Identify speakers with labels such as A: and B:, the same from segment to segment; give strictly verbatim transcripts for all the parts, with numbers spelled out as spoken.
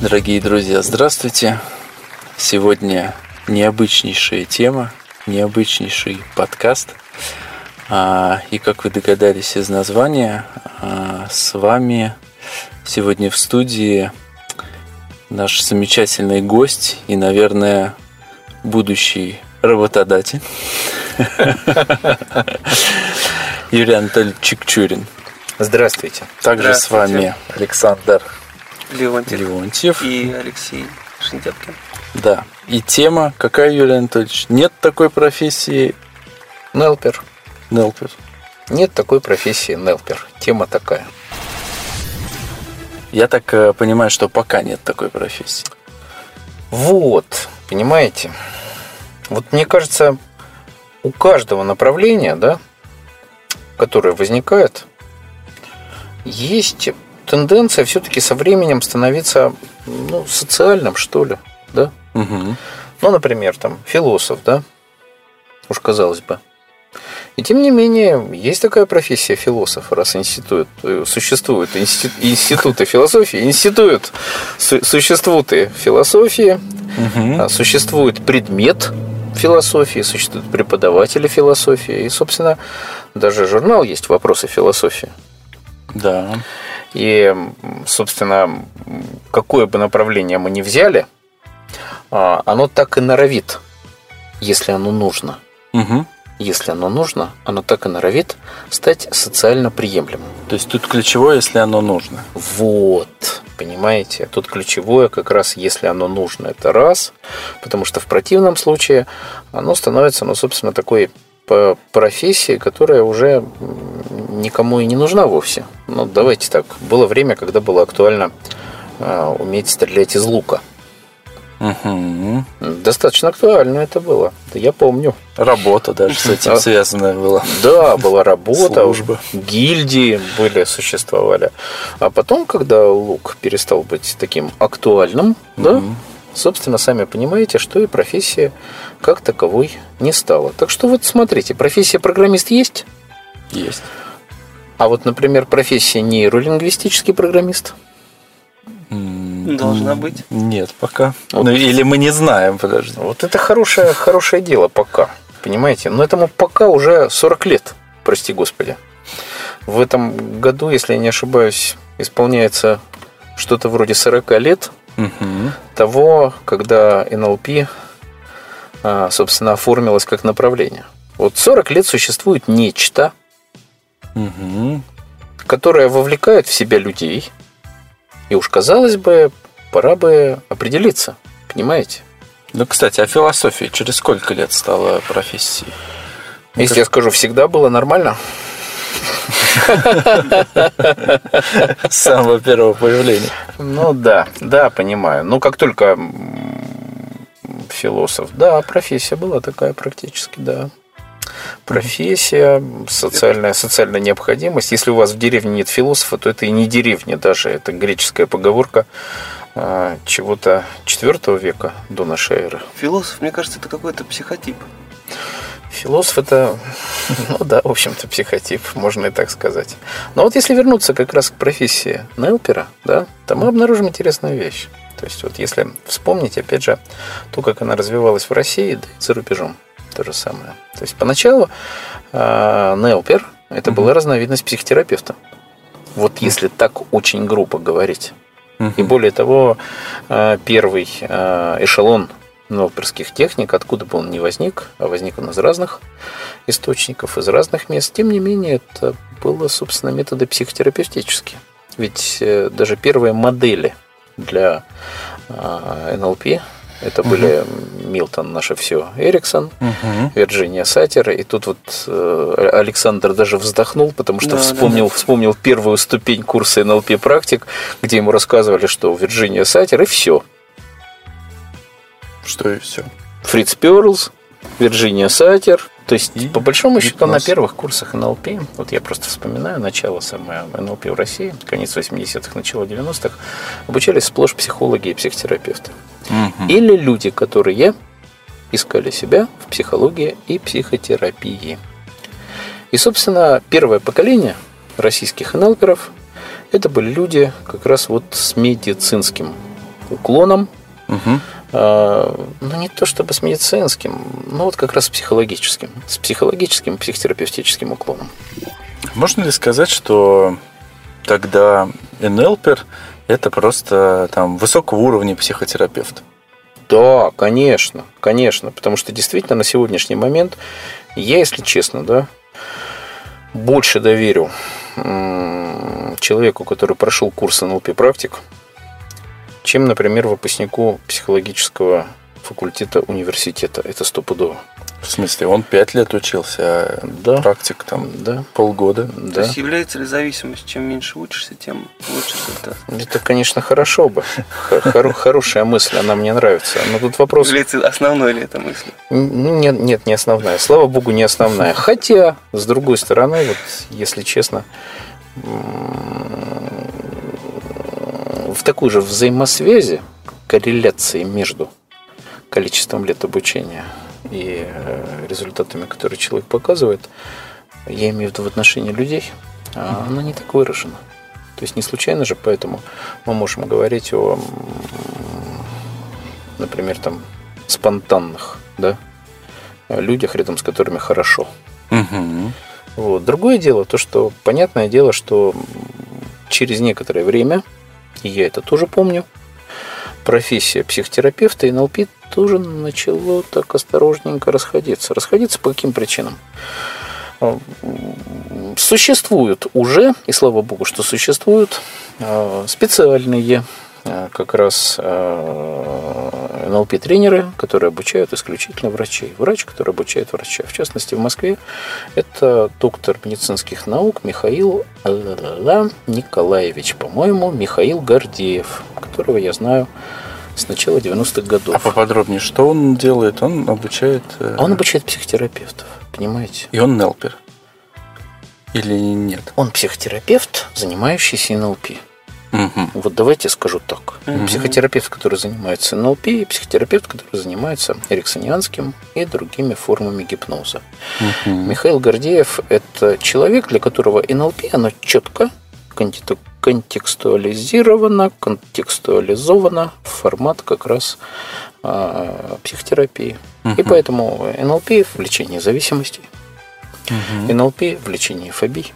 A: Дорогие друзья, здравствуйте! Сегодня необычнейшая тема, необычнейший подкаст. И как вы догадались из названия, с вами сегодня в студии наш замечательный гость и, наверное, будущий работодатель Юрий Анатольевич Чикчурин.
B: Здравствуйте.
A: Также
B: Здравствуйте.
A: С вами Александр
B: Леонтьев,
A: Леонтьев
B: и Алексей Шинтяпкин.
A: Да. И тема какая, Юрий Анатольевич? Нет такой профессии
B: Нелпер.
A: Нелпер.
B: Нет такой профессии Нелпер. Тема такая.
A: Я так э, понимаю, что пока нет такой профессии.
B: Вот, понимаете? Вот мне кажется, у каждого направления, да, которое возникает, есть тенденция все-таки со временем становиться, ну, социальным, что ли, да?
A: Угу.
B: Ну, например, там, философ, да? Уж казалось бы. И тем не менее, есть такая профессия философа, раз институт, существуют институт, институты философии, институт существуют и философии, угу. Существует предмет философии, существуют преподаватели философии, и, собственно, даже журнал есть «Вопросы философии».
A: Да.
B: И, собственно, какое бы направление мы ни взяли, оно так и норовит, если оно нужно.
A: Угу.
B: Если оно нужно, оно так и норовит стать социально приемлемым.
A: То есть тут ключевое, если оно нужно.
B: Вот, понимаете, тут ключевое как раз, если оно нужно, это раз, потому что в противном случае оно становится, ну, собственно, такой профессией, которая уже никому и не нужна вовсе. Ну, давайте так, было время, когда было актуально э, уметь стрелять из лука.
A: Угу.
B: Достаточно актуально это было. Да, я помню.
A: Работа даже с этим связанная была.
B: Да, была работа.
A: Служба.
B: Гильдии были, существовали. А потом, когда лук перестал быть таким актуальным, угу. да, собственно, сами понимаете, что и профессия как таковой не стала. Так что вот смотрите, профессия программист есть?
A: Есть.
B: А вот, например, профессия нейролингвистический программист?
C: Должна быть.
A: Нет, пока.
B: Вот.
A: Ну, или мы не знаем, подожди.
B: Вот это хорошее, хорошее дело пока, понимаете? Но этому пока уже сорок лет, прости господи. В этом году, если я не ошибаюсь, исполняется что-то вроде сорок лет угу. того, когда эн эл пи, собственно, оформилось как направление. Вот сорок лет существует нечто, угу. которое вовлекает в себя людей. И уж, казалось бы, пора бы определиться, понимаете?
A: Ну, кстати, а философия через сколько лет стала профессией?
B: Если как... я скажу, всегда было нормально.
A: С самого первого появления.
B: Ну да, да, понимаю. Ну, как только философ, да, профессия была такая практически, да. Профессия, социальная, социальная необходимость. Если у вас в деревне нет философа, то это и не деревня даже. Это греческая поговорка а, чего-то четвёртого века до нашей эры.
C: Философ, мне кажется, это какой-то психотип.
B: Философ это, ну да, в общем-то, психотип, можно и так сказать. Но вот если вернуться как раз к профессии Нелпера, да, то мы обнаружим интересную вещь. То есть вот если вспомнить, опять же, то, как она развивалась в России, да и за рубежом. То же самое. То есть поначалу э, Нелпер это uh-huh. была разновидность психотерапевта. Вот uh-huh. если так очень грубо говорить. Uh-huh. И более того, э, первый э, эшелон нелперских техник, откуда бы он ни возник, а возник он из разных источников, из разных мест, тем не менее, это было, собственно, методы психотерапевтические. Ведь э, даже первые модели для э, эн эл пи это uh-huh. были Милтон, наше все, Эриксон, uh-huh. Вирджиния Сатир. И тут вот э, Александр даже вздохнул, потому что да, вспомнил, да, да. вспомнил первую ступень курса эн эл пи практик, где ему рассказывали, что Вирджиния Сатир и все.
A: Что и все?
B: Фриц Перлс, Вирджиния Сатир. То есть, и по большому счету, на первых курсах эн эл пи, вот я просто вспоминаю начало самое эн эл пи в России, конец восьмидесятых, начало девяностых, обучались сплошь психологи и психотерапевты. Угу. Или люди, которые искали себя в психологии и психотерапии. И, собственно, первое поколение российских эн эл перов это были люди как раз вот с медицинским уклоном.
A: Угу.
B: Ну, не то чтобы с медицинским, но вот как раз с психологическим. С психологическим, психотерапевтическим уклоном.
A: Можно ли сказать, что тогда эн эл пи эр – это просто там высокого уровня психотерапевт?
B: Да, конечно, конечно. Потому что действительно на сегодняшний момент я, если честно, да, больше доверю человеку, который прошел курс эн эл пи-практик, чем, например, выпускнику психологического факультета университета. Это стопудово.
A: В смысле, он пять лет учился, а
B: да.
A: практик там
B: да.
A: полгода.
C: То
B: Да.
C: есть является ли зависимость, чем меньше учишься, тем лучше результат?
B: Это, конечно, хорошо бы. Хор- хорошая мысль, она мне нравится. Но тут вопрос...
C: Является основной ли эта мысль?
B: Ну, нет, нет, не основная. Слава богу, не основная. Хотя, с другой стороны, вот, если честно, в такой же взаимосвязи, корреляции между количеством лет обучения и результатами, которые человек показывает, я имею в виду в отношении людей, она не так выражена. То есть не случайно же, поэтому мы можем говорить о, например, там, спонтанных, да, людях, рядом с которыми хорошо.
A: Угу.
B: Вот. Другое дело, то, что понятное дело, что через некоторое время, и я это тоже помню, профессия психотерапевта и эн эл пи тоже начало так осторожненько расходиться. Расходиться по каким причинам? Существуют уже, и слава богу, что существуют специальные как раз эн эл пи-тренеры, которые обучают исключительно врачей. Врач, который обучает врача. В частности, в Москве это доктор медицинских наук Михаил Николаевич, по-моему, Михаил Гордеев, которого я знаю с начала девяностых годов.
A: А поподробнее, что он делает? Он обучает...
B: Он обучает психотерапевтов, понимаете?
A: И он эн эл пи эр? Или нет?
B: Он психотерапевт, занимающийся эн эл пи.
A: Угу.
B: Вот давайте скажу так.
C: Угу.
B: Психотерапевт, который занимается эн эл пи, и психотерапевт, который занимается эриксонианским и другими формами гипноза.
A: Угу.
B: Михаил Гордеев – это человек, для которого эн эл пи, оно четко контекстуализировано, контекстуализовано в формат как раз а, психотерапии.
A: Угу.
B: И поэтому эн эл пи в лечении зависимостей,
A: Угу.
B: эн эл пи в лечении фобий,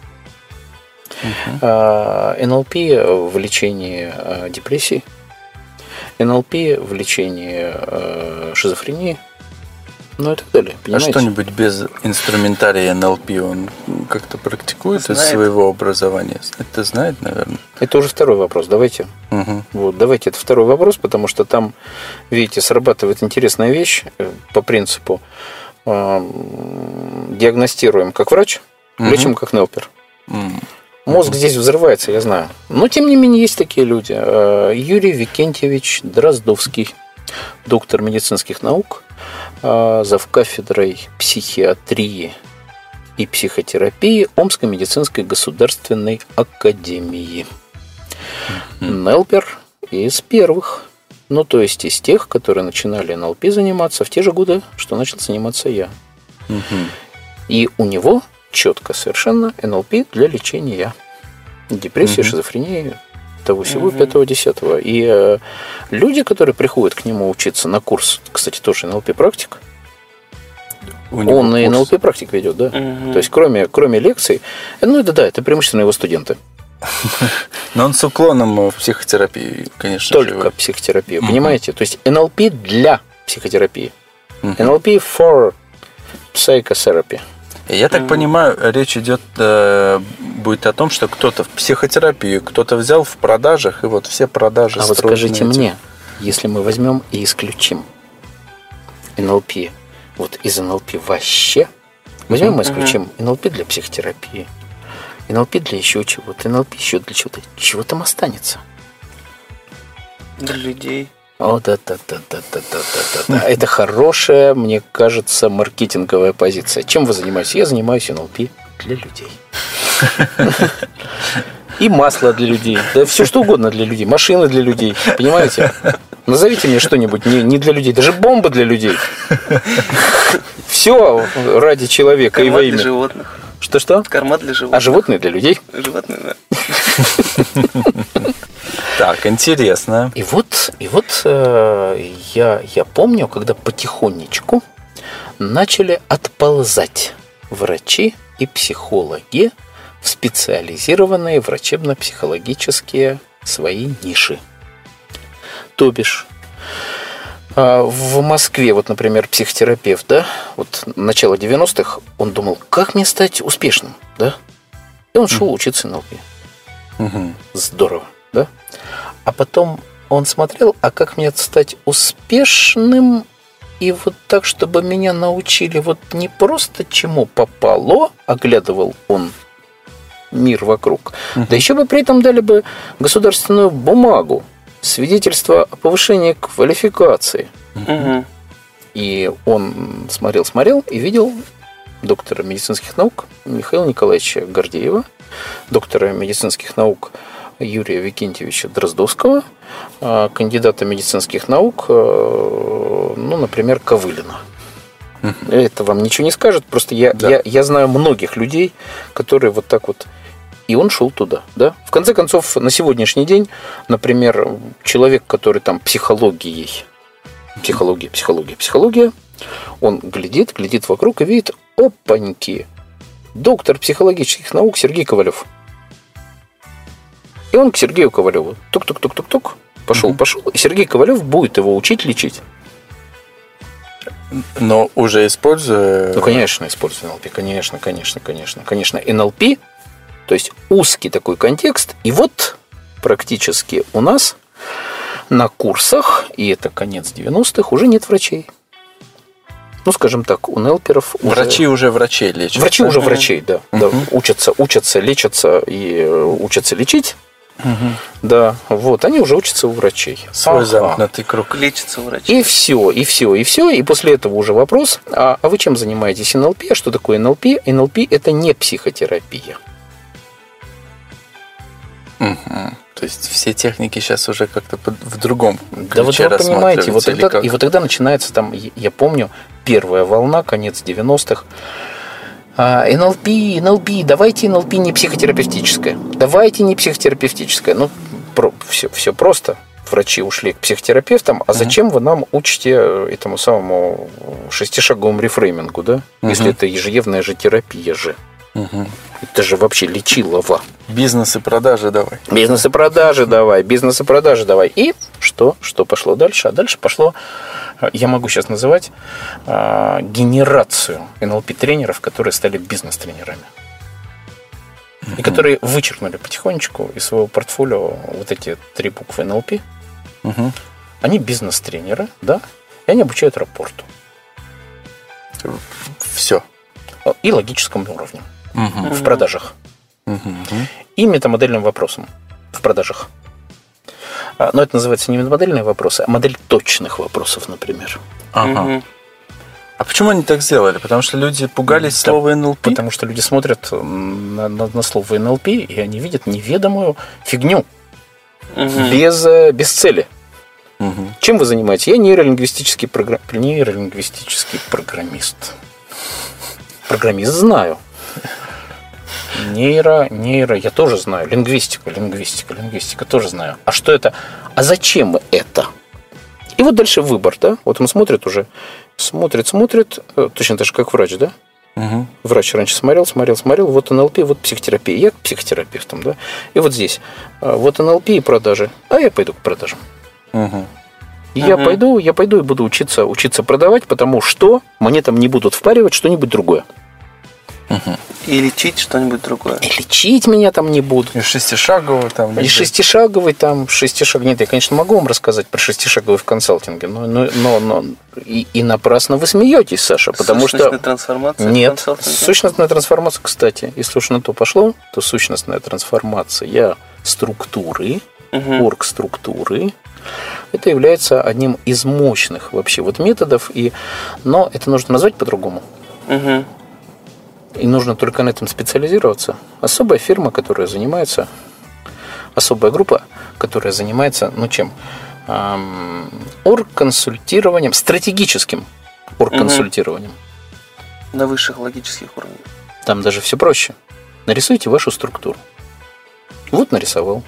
A: Угу.
B: эн эл пи в лечении депрессий, эн эл пи в лечении шизофрении, ну и так далее. Понимаете?
A: А что-нибудь без инструментария эн эл пи он как-то практикует из
C: Знает.
A: своего образования? Это знает, наверное.
B: Это уже второй вопрос. Давайте.
A: Угу.
B: Вот, давайте это второй вопрос, потому что там, видите, срабатывает интересная вещь по принципу э, диагностируем как врач,
A: Угу.
B: лечим как эн эл пи эр.
A: Угу.
B: Мозг здесь взрывается, я знаю. Но, тем не менее, есть такие люди. Юрий Викентьевич Дроздовский, доктор медицинских наук, завкафедрой психиатрии и психотерапии Омской медицинской государственной академии. эн эл пи эр из первых. Ну, то есть, из тех, которые начинали эн эл пи заниматься в те же годы, что начал заниматься я.
A: Угу. И
B: у него четко совершенно эн эл пи для лечения депрессии,
A: Мгм.
B: шизофрении, того всего,
C: Мгм.
B: пятого, десятого. И э, люди, которые приходят к нему учиться на курс, кстати, тоже эн эл пи-практик,
A: у него
B: он и эн эл
A: курс.
B: пи-практик ведет, да?
C: Мгм.
B: То есть, кроме, кроме лекций, ну, это да, это преимущественно его студенты.
A: Но он с уклоном в психотерапии, конечно же.
B: Только
A: его.
B: психотерапия,
A: Мгм.
B: понимаете? То есть, эн эл пи для психотерапии.
A: Мгм.
B: эн эл пи for psychotherapy.
A: Я так
C: Мгм.
A: понимаю, речь идет э, будет о том, что кто-то в психотерапию, кто-то взял в продажах, и вот все продажи
B: А вот
A: строят
B: скажите
A: на этих.
B: мне, если мы возьмем и исключим эн эл пи, вот из эн эл пи вообще, возьмем и исключим эн эл пи для психотерапии, эн эл пи для еще чего-то, эн эл пи еще для чего-то, чего там останется?
C: Для людей.
B: О, да, да, да, да, да, да, да, да. Это хорошая, мне кажется, маркетинговая позиция. Чем вы занимаетесь? Я занимаюсь эн эл пи для людей. И масло для людей. Да все что угодно для людей. Машины для людей. Понимаете? Назовите мне что-нибудь не, не для людей. Даже бомбы для людей. Все ради человека и
C: Корма
B: во
C: для
B: имя.
C: животных.
B: Что-что?
C: Корма для животных.
B: А животные для людей.
C: Животные, да.
A: Так, интересно.
B: И вот, и вот э, я, я помню, когда потихонечку начали отползать врачи и психологи в специализированные врачебно-психологические свои ниши. То бишь, в Москве, вот, например, психотерапевт, да, вот начало девяностых, он думал, как мне стать успешным, да, и он шел учиться эн эл пи.
A: Угу.
B: Здорово, да? А потом он смотрел, а как мне стать успешным, и вот так, чтобы меня научили вот не просто чему попало, оглядывал он мир вокруг, угу. да еще бы при этом дали бы государственную бумагу, свидетельство о повышении квалификации.
C: Угу.
B: И он смотрел-смотрел и видел доктора медицинских наук Михаила Николаевича Гордеева, доктора медицинских наук Юрия Викентьевича Дроздовского, кандидата медицинских наук, ну, например, Ковылина. Угу. Это вам ничего не скажет, просто я, да. я, я знаю многих людей, которые вот так вот. И он шел туда, да. В конце концов, на сегодняшний день, например, человек, который там психологией, психология, психология, психология, он глядит, глядит вокруг и видит, опаньки, доктор психологических наук Сергей Ковалев. И он к Сергею Ковалеву тук-тук-тук-тук-тук, пошел, угу. пошел, и Сергей Ковалев будет его учить лечить.
A: Но уже используя...
B: Ну, конечно, используя эн эл пи, конечно, конечно, конечно, конечно, эн эл пи. То есть узкий такой контекст. И вот практически у нас на курсах, и это конец девяностых, уже нет врачей. Ну, скажем так, у нелперов уже...
A: Врачи уже врачей лечат.
B: Врачи уже врачей, да.
A: Угу.
B: да. Учатся, учатся, лечатся и учатся лечить.
A: Угу.
B: Да, вот, они уже учатся у врачей.
A: Свой
B: ага.
A: замкнутый круг.
C: Лечатся врачи.
B: И все, и все, и все. И после этого уже вопрос, а, а вы чем занимаетесь эн эл пи? А что такое эн эл пи? эн эл пи – это не психотерапия.
A: Угу. То есть все техники сейчас уже как-то в другом ключе.
B: Да вот вы понимаете, вот тогда, и вот тогда начинается там, я помню, первая волна, конец девяностых. эн эл пи, эн эл пи, давайте эн эл пи не психотерапевтическое. Давайте не психотерапевтическое. Ну, про, все, все просто. Врачи ушли к психотерапевтам, а зачем вы нам учите этому самому шестишаговому рефреймингу, да? Uh-huh. Если это ежедневная же терапия же.
A: Uh-huh.
B: Это же вообще лечилово.
A: Бизнес и продажи давай.
B: Бизнес и продажи давай, бизнес и продажи давай. И что? Что пошло дальше? А дальше пошло, я могу сейчас называть, генерацию эн эл пи-тренеров, которые стали бизнес-тренерами. Uh-huh. И которые вычеркнули потихонечку из своего портфолио вот эти три буквы эн эл пи.
A: Uh-huh.
B: Они бизнес-тренеры, да, и они обучают рапорту.
A: Все.
B: И логическому уровню.
A: Uh-huh.
B: В продажах.
A: Uh-huh.
B: И метамодельным вопросам в продажах. Но это называется не метамодельные вопросы, а модель точных вопросов, например.
A: Ага. Uh-huh. А почему они так сделали? Потому что люди пугались да, слова эн эл пи?
B: Потому что люди смотрят на, на, на слово эн эл пи, и они видят неведомую фигню. Uh-huh. Без, без цели.
A: Uh-huh.
B: Чем вы занимаетесь? Я нейролингвистический, програ... нейролингвистический программист. Программист знаю. Нейро, нейро, я тоже знаю. Лингвистика, лингвистика, лингвистика тоже знаю. А что это? А зачем это? И вот дальше выбор, да? Вот он смотрит уже. Смотрит, смотрит. Точно так же, как врач, да?
A: Угу.
B: Врач раньше смотрел, смотрел, смотрел. Вот эн эл пи, вот психотерапия. Я к психотерапевтам, да? И вот здесь. Вот эн эл пи и продажи. А я пойду к продажам.
A: Угу.
B: Я
C: угу.
B: пойду, я пойду и буду учиться, учиться продавать, потому что мне там не будут впаривать что-нибудь другое.
A: Угу.
C: И лечить что-нибудь другое.
B: И лечить меня там не будут.
A: И шестишаговый там.
B: И шестишаговый там, шестишаговый. Нет, я, конечно, могу вам рассказать про шестишаговый в консалтинге, но, но, но, но и, и напрасно вы смеетесь, Саша, потому
C: сущностная
B: что...
C: трансформация?
B: Нет, сущностная трансформация, кстати, если уж на то пошло, то сущностная трансформация структуры, угу. оргструктуры, это является одним из мощных вообще вот методов, и... но это нужно назвать по-другому.
C: Угу.
B: И нужно только на этом специализироваться. Особая фирма, которая занимается, особая группа, которая занимается, ну чем? Эм, оргконсультированием, стратегическим оргконсультированием.
C: Угу. На высших логических уровнях.
B: Там даже все проще. Нарисуйте вашу структуру. Вот нарисовал.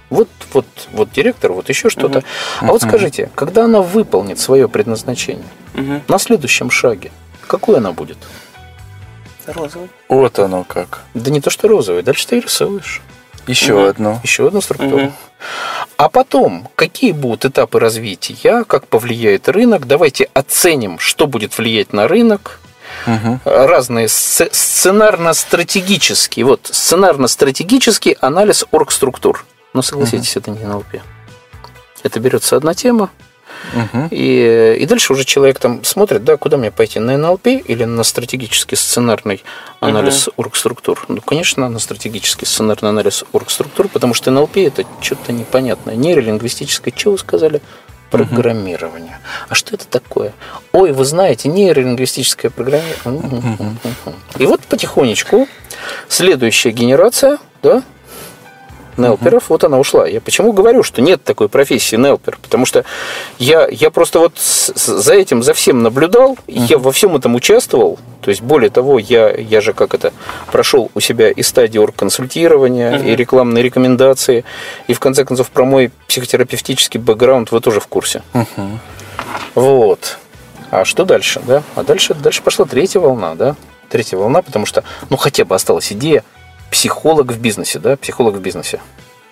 B: Вот, вот, вот директор, вот еще что-то. Угу. А вот скажите, когда она выполнит свое предназначение, угу. на следующем шаге, какой она будет?
C: Розовый.
A: Вот оно как.
B: Да не то, что розовый, дальше ты рисуешь.
A: Еще угу. одну.
B: Еще одну структуру.
C: Угу.
B: А потом, какие будут этапы развития, как повлияет рынок, давайте оценим, что будет влиять на рынок. Угу. Разные сценарно-стратегические. Вот, сценарно-стратегический анализ оргструктур. Но согласитесь, угу. это не эн эл пи. Это берется одна тема, угу. и, и дальше уже человек там смотрит, да, куда мне пойти, на эн эл пи или на стратегический сценарный анализ угу. оргструктур. Ну, конечно, на стратегический сценарный анализ оргструктур, потому что эн эл пи это что-то непонятное. Нейролингвистическое, что вы сказали? Программирование. Uh-huh. А что это такое? Ой, вы знаете, нейролингвистическое программирование. Uh-huh. Uh-huh. И вот потихонечку следующая генерация, да, нелперов, uh-huh. вот она ушла. Я почему говорю, что нет такой профессии нелпер? Потому что я, я просто вот с, за этим, за всем наблюдал, uh-huh. я во всем этом участвовал. То есть, более того, я, я же как это прошел у себя и стадию оргконсультирования, uh-huh. и рекламные рекомендации, и в конце концов про мой психотерапевтический бэкграунд вы тоже в курсе. Uh-huh. Вот. А что дальше, да? А дальше, дальше пошла третья волна, да? Третья волна, потому что, ну, хотя бы осталась идея психолог в бизнесе, да? Психолог в бизнесе.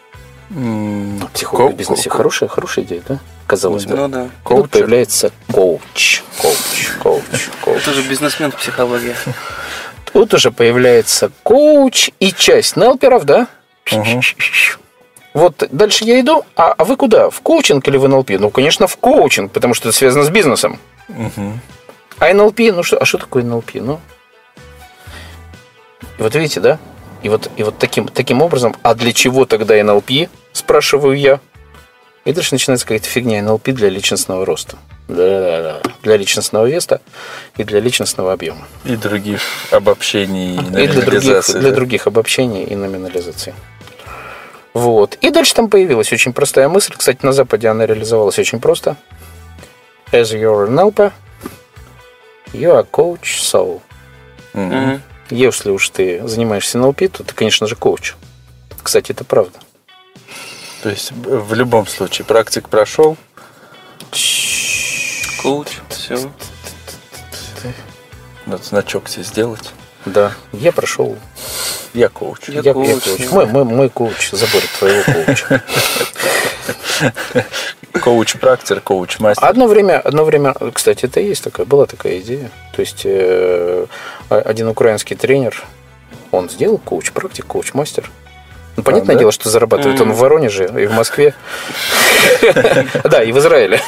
B: Mm, психолог ко- в бизнесе. Ко- хорошая, хорошая идея, да? Казалось
C: ну,
B: бы.
C: Ну, да.
B: И тут появляется коуч. Коуч, коуч, коуч.
C: Это уже бизнесмен психология.
B: Тут уже появляется коуч и часть нелперов, да?
A: Uh-huh.
B: Вот дальше я иду, а, а вы куда? В коучинг или в эн эл пи? Ну, конечно, в коучинг, потому что это связано с бизнесом.
A: Uh-huh.
B: А эн эл пи, ну что, а что такое эн эл пи? Ну, и вот видите, да? И вот, и вот таким, таким образом, а для чего тогда эн эл пи, спрашиваю я. И дальше начинается какая-то фигня. эн эл пи для личностного роста. Да-да-да. Для личностного веса и для личностного объема.
A: И других обобщений и номинализации.
B: И для других,
A: да?
B: для других обобщений и номинализации. Вот. И дальше там появилась очень простая мысль. Кстати, на Западе она реализовалась очень просто. As you're an эн эл пи, you are coach soul.
C: Mm-hmm.
B: Если уж ты занимаешься эн эл пи, то ты, конечно же, коуч. Кстати, это правда.
A: То есть в любом случае практик прошел.
C: Коуч, все.
A: Надо значок себе сделать.
B: Да, я прошел.
A: Я коуч.
C: Я,
B: я
C: коуч.
B: Я коуч. Мой, мой, мой коуч заборет твоего коуча.
A: Коуч-практик, коуч-мастер.
B: Одно время, одно время, кстати, это и есть такая, была такая идея. То есть э, один украинский тренер, он сделал коуч-практик, коуч-мастер. Ну, понятное а, да? дело, что зарабатывает mm. он в Воронеже и в Москве. Да, и в Израиле.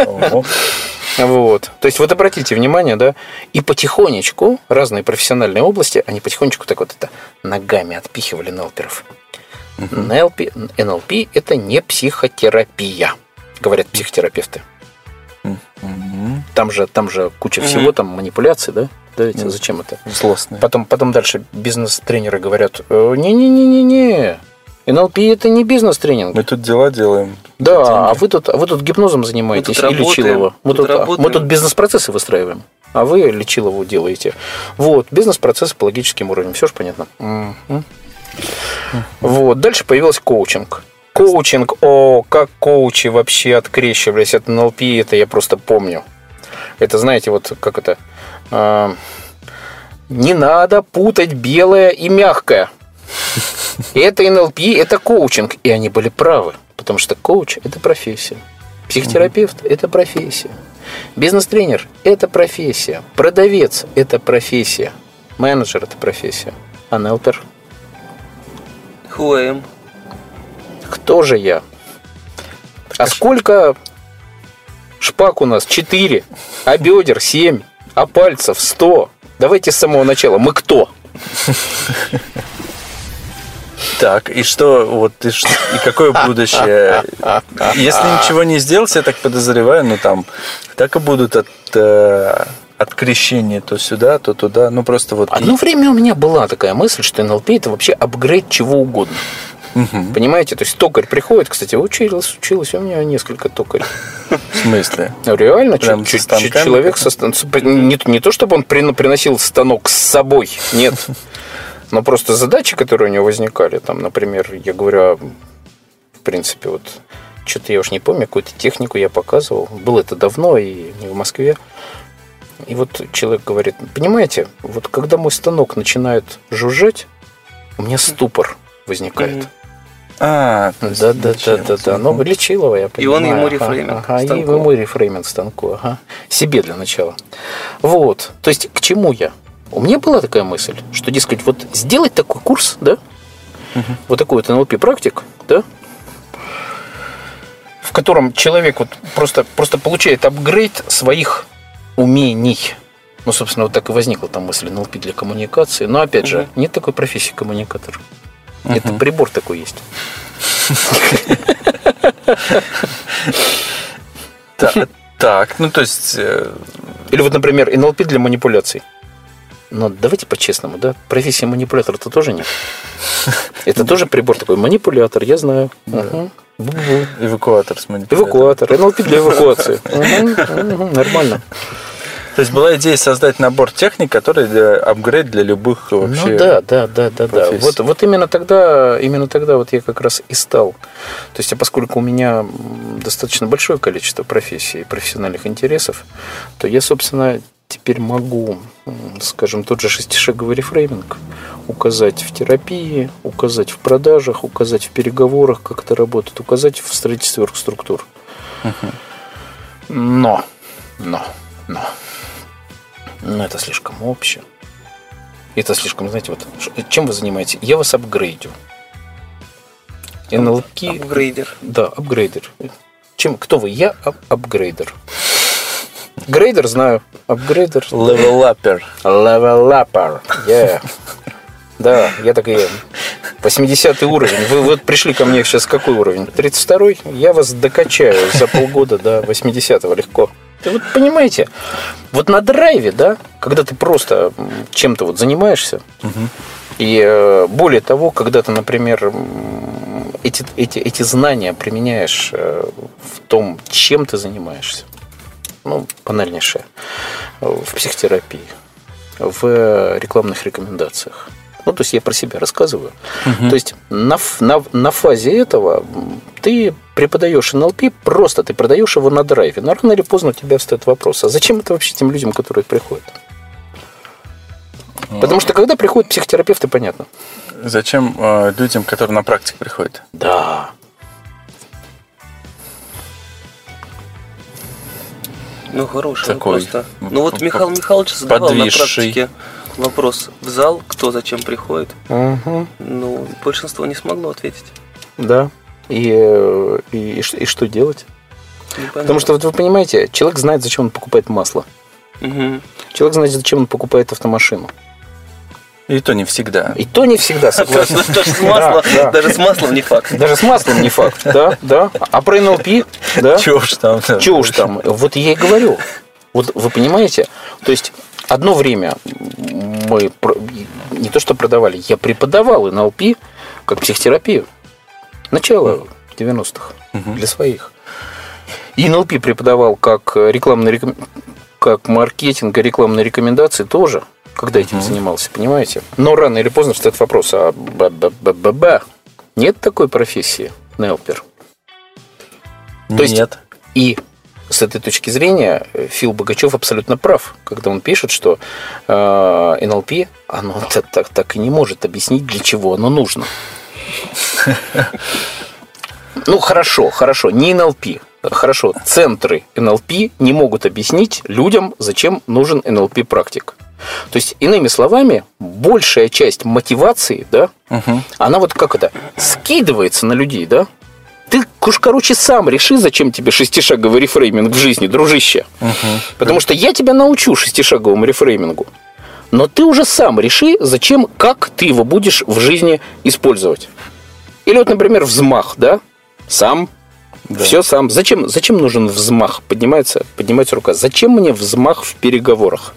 B: Вот. То есть, вот обратите внимание, да, и потихонечку разные профессиональные области, они потихонечку так вот это ногами отпихивали нелперов. эн эл пи, эн эл пи это не психотерапия, говорят психотерапевты. Там же, там же куча всего, там манипуляций, да? Да ведь mm. зачем это?
A: Злостные.
B: Потом, потом дальше бизнес-тренеры говорят: не-не-не-не-не, эн эл пи это не бизнес-тренинг.
A: Мы тут дела делаем.
B: Да, а вы тут, а вы тут гипнозом занимаетесь и лечилово. Мы тут, тут, мы тут бизнес-процессы выстраиваем, а вы лечилову делаете. Вот, бизнес-процессы по логическим уровням. Все же понятно. Mm-hmm. Вот, дальше появился коучинг. Коучинг, о, как коучи вообще открещивались от эн эл пи, это я просто помню. Это, знаете, вот как это... Э, не надо путать белое и мягкое. Это эн эл пи, это коучинг. И они были правы, потому что коуч – это профессия. Психотерапевт – это профессия. Бизнес-тренер – это профессия. Продавец – это профессия. Менеджер – это профессия. А нелпер?
C: Who I am?
B: Кто же я? А сколько шпаг у нас? Четыре. А бедер? Семь. А пальцев? Сто. Давайте с самого начала. Мы кто?
A: Так, и что, вот, и, что, и какое будущее? Если ничего не сделать, я так подозреваю, ну там так и будут от, э, от крещения то сюда, то туда. Ну просто вот.
B: Одно и... время у меня была такая мысль, что эн эл пи это вообще апгрейд чего угодно. Угу. Понимаете? То есть токарь приходит, кстати, училась, училась, у меня несколько токарей.
A: В смысле?
B: Реально, ч- ч- ч- человек со стан... не, не то, чтобы он приносил станок с собой, нет. Но просто задачи, которые у него возникали, там, например, я говорю, в принципе, вот что-то я уж не помню, какую-то технику я показывал. Было это давно и не в Москве. И вот человек говорит, понимаете, вот когда мой станок начинает жужжать, у меня ступор возникает.
A: А,
B: да, да, да, да, да. Ну, Лечилова, я понимаю.
C: И он ему рефрейминг
B: ага, ага, и ему рефрейминг станку. Ага. Себе для начала. Вот. То есть, к чему я? У меня была такая мысль, что, дескать, вот сделать такой курс, да, угу. вот такой вот эн эл пи-практик, да, в котором человек вот просто, просто получает апгрейд своих умений. Ну, собственно, вот так и возникла там мысль эн эл пи для коммуникации. Но, опять же, угу. нет такой профессии коммуникатор. Угу. Это прибор такой есть.
A: Так, ну то есть...
B: Или вот, например, эн эл пи для манипуляций. Но давайте по-честному, да? Профессии манипулятора-то тоже нет. Это тоже прибор такой. Манипулятор, я знаю.
A: Эвакуатор с манипулятором.
B: Эвакуатор. эн эл пи для эвакуации. Нормально.
A: То есть была идея создать набор техник, который для апгрейд для любых вообще.
B: Ну да, да, да, да, да. Вот, вот именно тогда, именно тогда вот я как раз и стал. То есть, а поскольку у меня достаточно большое количество профессий и профессиональных интересов, то я, собственно, теперь могу, скажем, тот же шестишаговый рефрейминг указать в терапии, указать в продажах, указать в переговорах, как это работает, указать в строительстве оргструктур. Угу. Но, но, но. Но это слишком общее. Это слишком, знаете, вот чем вы занимаетесь? Я вас апгрейдю. эн эл пи...
C: Апгрейдер.
B: Да, апгрейдер. Чем, кто вы? Я ап- апгрейдер. Грейдер знаю. Апгрейдер.
A: Левелапер.
B: Левелапер. Yeah. Да, я так и я. восьмидесятый уровень. Вы вот пришли ко мне сейчас какой уровень? тридцать второй? Я вас докачаю за полгода до восьмидесятого легко. Ты вот понимаете, вот на драйве, да, когда ты просто чем-то вот занимаешься, угу. и более того, когда ты, например, эти, эти, эти знания применяешь в том, чем ты занимаешься, ну, банальнейшее, в психотерапии, в рекламных рекомендациях. Ну, то есть я про себя рассказываю. Угу. То есть на, на, на фазе этого ты преподаешь эн эл пи, просто ты продаешь его на драйве. Но рано или поздно у тебя встает вопрос, а зачем это вообще тем людям, которые приходят? А. Потому что когда приходят психотерапевты, понятно.
A: Зачем э, людям, которые на практике приходят?
B: Да.
C: Ну, хороший
A: такой
C: вопрос, да. Ну, вот Михаил Михайлович задавал подвисший. На практике вопрос в зал, кто зачем приходит. Угу. Ну, большинство не смогло ответить.
B: Да. И, и, и, и что делать? Потому что, вот вы понимаете, человек знает, зачем он покупает масло. Угу. Человек знает, зачем он покупает автомашину.
A: И то не всегда.
B: И то не всегда, согласен.
C: Даже с маслом не факт.
B: Даже с маслом не факт, да, да. А про эн эл пи, да?
A: Чего уж там.
B: Чего уж там. Вот я и говорю. Вот вы понимаете, то есть одно время мы не то что продавали, я преподавал эн эл пи как психотерапию. Начало девяностых угу. для своих. И эн эл пи преподавал как рекламный реком... как маркетинг и рекламные рекомендации тоже, когда этим угу. занимался, понимаете? Но рано или поздно встает вопрос, а ба-ба-ба-ба-ба. Нет такой профессии нелпер? То есть,
A: нет.
B: И с этой точки зрения Фил Богачев абсолютно прав, когда он пишет, что э, эн эл пи, оно так, так, так и не может объяснить, для чего оно нужно. Ну, хорошо, хорошо, не эн эл пи. Хорошо, центры эн эл пи не могут объяснить людям, зачем нужен эн эл пи-практик. То есть, иными словами, большая часть мотивации, да, угу. она вот как это, скидывается на людей, да? Ты уж, короче, сам реши, зачем тебе шестишаговый рефрейминг в жизни, дружище. Угу. Потому что я тебя научу шестишаговому рефреймингу. Но ты уже сам реши, зачем, как ты его будешь в жизни использовать. Или вот, например, взмах, да? Сам. Да. Все сам. Зачем, зачем нужен взмах? Поднимается, поднимается рука. Зачем мне взмах в переговорах?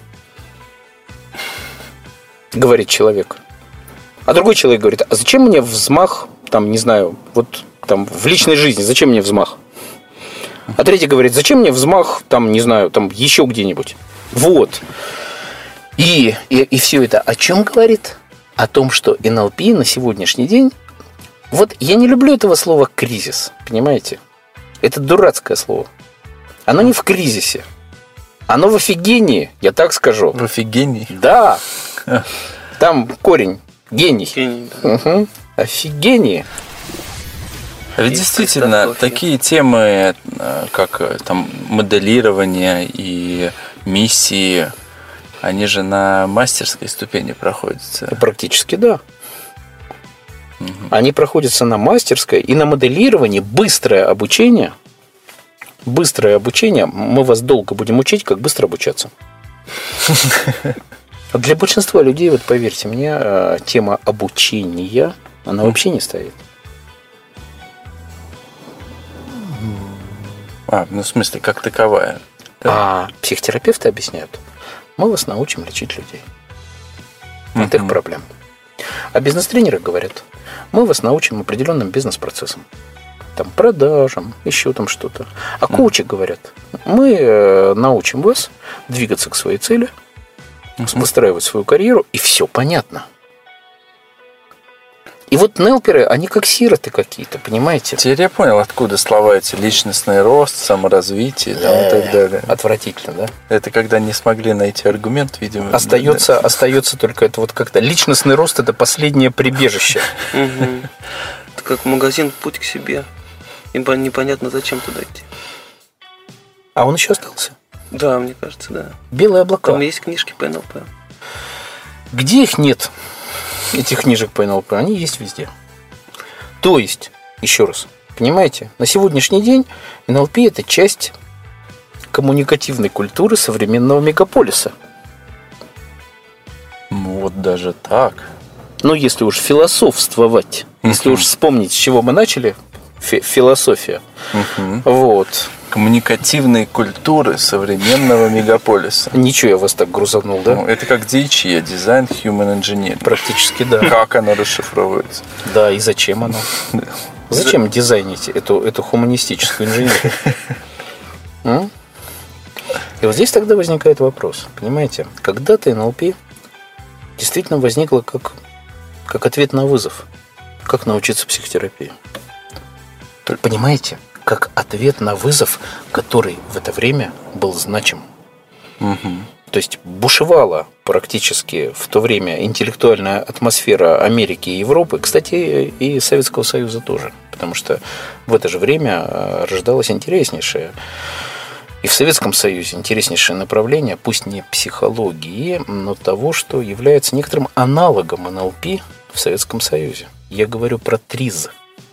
B: Говорит человек. А другой человек говорит, а зачем мне взмах, там, не знаю, вот там в личной жизни, зачем мне взмах? А третий говорит, зачем мне взмах, там, не знаю, там еще где-нибудь. Вот. И, и, и все это о чем говорит? О том, что эн эл пи на сегодняшний день Вот я не люблю этого слова «кризис», понимаете? Это дурацкое слово. Оно не в кризисе. Оно в офигении, я так скажу.
A: В офигении?
B: Да. Там корень гений.
C: Гений, да.
B: Угу. Офигение.
A: А ведь действительно, такие темы, как там моделирование и миссии, они же на мастерской ступени проходятся.
B: Практически да.
A: Угу.
B: Они проходятся на мастерской и на моделировании. Быстрое обучение. Быстрое обучение. Мы вас долго будем учить, как быстро обучаться. Для большинства людей, вот поверьте мне, тема обучения, она вообще не стоит.
A: А, ну в смысле, как таковая.
B: Да. А психотерапевты объясняют, мы вас научим лечить людей от uh-huh. их проблем. А бизнес-тренеры говорят, мы вас научим определенным бизнес-процессам. Там продажам, еще там что-то. А коучи uh-huh. говорят, мы научим вас двигаться к своей цели, uh-huh. выстраивать свою карьеру, и все понятно. И вот нелперы, они как сироты какие-то, понимаете?
A: Теперь я понял, откуда слова эти: личностный рост, саморазвитие, да, и так далее.
B: Отвратительно, да?
A: Это когда не смогли найти аргумент, видимо.
B: Остается, да. остается только это вот как-то. Личностный рост – это последнее прибежище.
C: Это как магазин «Путь к себе». Непонятно, зачем туда идти.
B: А он еще остался?
C: Да, мне кажется, да.
B: Белые облака.
C: Там есть книжки по эн эл пэ.
B: Где их нет? Этих книжек по эн эл пэ, они есть везде. То есть, еще раз, понимаете, на сегодняшний день эн эл пэ – это часть коммуникативной культуры современного мегаполиса.
A: Ну, вот даже так.
B: Ну, если уж философствовать, uh-huh. если уж вспомнить, с чего мы начали, фи- философия. Uh-huh. Вот.
A: Коммуникативной культуры современного мегаполиса.
B: Ничего, я вас так грузанул, да?
A: Ну, это как ди эйч и, Design Human Engineering.
B: Практически, да.
A: Как оно расшифровывается?
B: Да, и зачем оно? Зачем дизайнить эту, эту хуманистическую инженерию? И вот здесь тогда возникает вопрос. Понимаете, когда-то эн эл пэ действительно возникло как, как ответ на вызов. Как научиться психотерапии? Понимаете? Как ответ на вызов, который в это время был значим. Угу. То есть бушевала практически в то время интеллектуальная атмосфера Америки и Европы, кстати, и Советского Союза тоже, потому что в это же время рождалось интереснейшее, и в Советском Союзе интереснейшее направление, пусть не психологии, но того, что является некоторым аналогом эн эл пэ в Советском Союзе. Я говорю про ТРИЗ.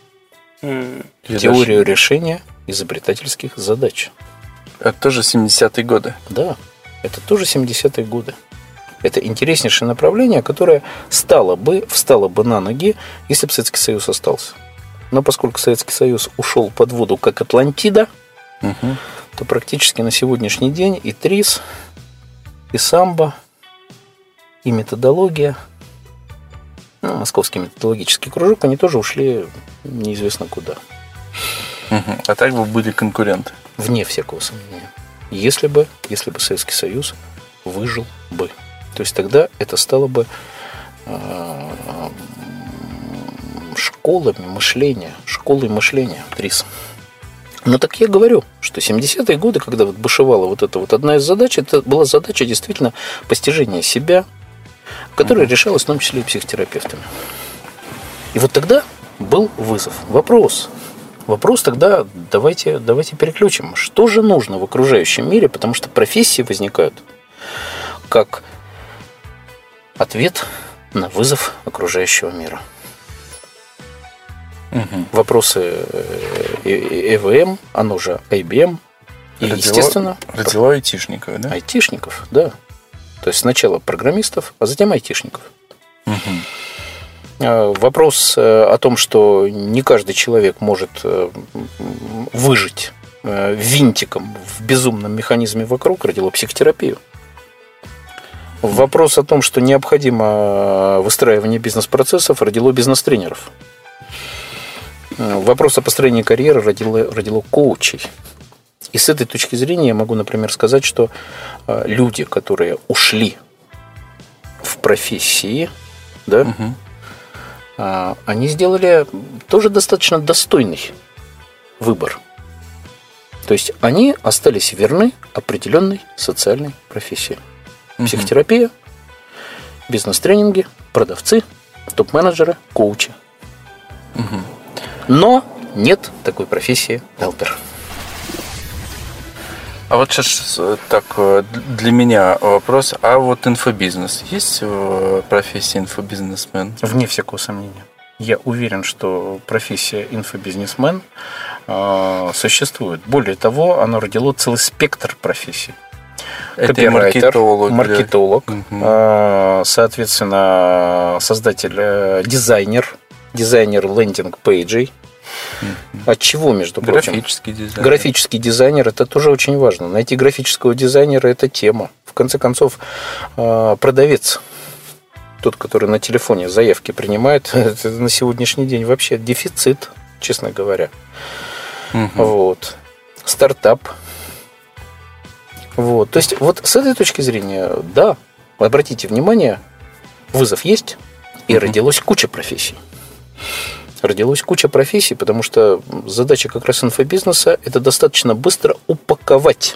B: Теорию решения изобретательских задач.
A: Это тоже семидесятые годы.
B: Да, это тоже семидесятые годы. Это интереснейшее направление, которое стало бы, встало бы на ноги, если бы Советский Союз остался. Но поскольку Советский Союз ушел под воду, как Атлантида, угу. то практически на сегодняшний день и ТРИЗ, и самбо, и методология, ну, московский методологический кружок, они тоже ушли неизвестно куда.
A: Угу. А так бы были конкуренты.
B: Вне всякого сомнения. Если бы, если бы Советский Союз выжил бы. То есть тогда это стало бы э, школами мышления, школой мышления, ТРИЗ. Но так я говорю, что семидесятые годы, когда вот бушевала вот эта вот одна из задач, это была задача действительно постижения себя, которая угу. решалась в том числе и психотерапевтами. И вот тогда был вызов. Вопрос. Вопрос тогда давайте, давайте переключим. Что же нужно в окружающем мире? Потому что профессии возникают как ответ на вызов окружающего мира. Угу. Вопросы и ви эм, оно же ай би эм. И,
A: родило,
B: естественно...
A: Родило айтишников, да?
B: Айтишников, да. То есть сначала программистов, а затем айтишников. Угу. Вопрос о том, что не каждый человек может выжить винтиком в безумном механизме вокруг, родило психотерапию. Вопрос о том, что необходимо выстраивание бизнес-процессов, родило бизнес-тренеров. Вопрос о построении карьеры родило, родило коучей. И с этой точки зрения я могу, например, сказать, что люди, которые ушли в профессии, да, угу. они сделали тоже достаточно достойный выбор. То есть они остались верны определенной социальной профессии. Психотерапия, бизнес-тренинги, продавцы, топ-менеджеры, коучи.
A: Угу.
B: Но нет такой профессии хелпер.
A: А вот сейчас так для меня вопрос. А вот инфобизнес. Есть профессия инфобизнесмен?
B: Вне всякого сомнения. Я уверен, что профессия инфобизнесмен э, существует. Более того, она родила целый спектр профессий.
A: Это маркетолог.
B: Маркетолог.
A: Да.
B: Э, соответственно, создатель, э, дизайнер. Дизайнер лендинг-пейджей. От чего, между прочим?
A: Графический дизайнер.
B: Графический дизайнер – это тоже очень важно. Найти графического дизайнера – это тема. В конце концов, продавец, тот, который на телефоне заявки принимает, это на сегодняшний день вообще дефицит, честно говоря.
A: Угу.
B: Вот. Стартап. Вот. То есть, вот с этой точки зрения, да, обратите внимание, вызов есть, и угу. родилась куча профессий. Родилась куча профессий, потому что задача как раз инфобизнеса – это достаточно быстро упаковать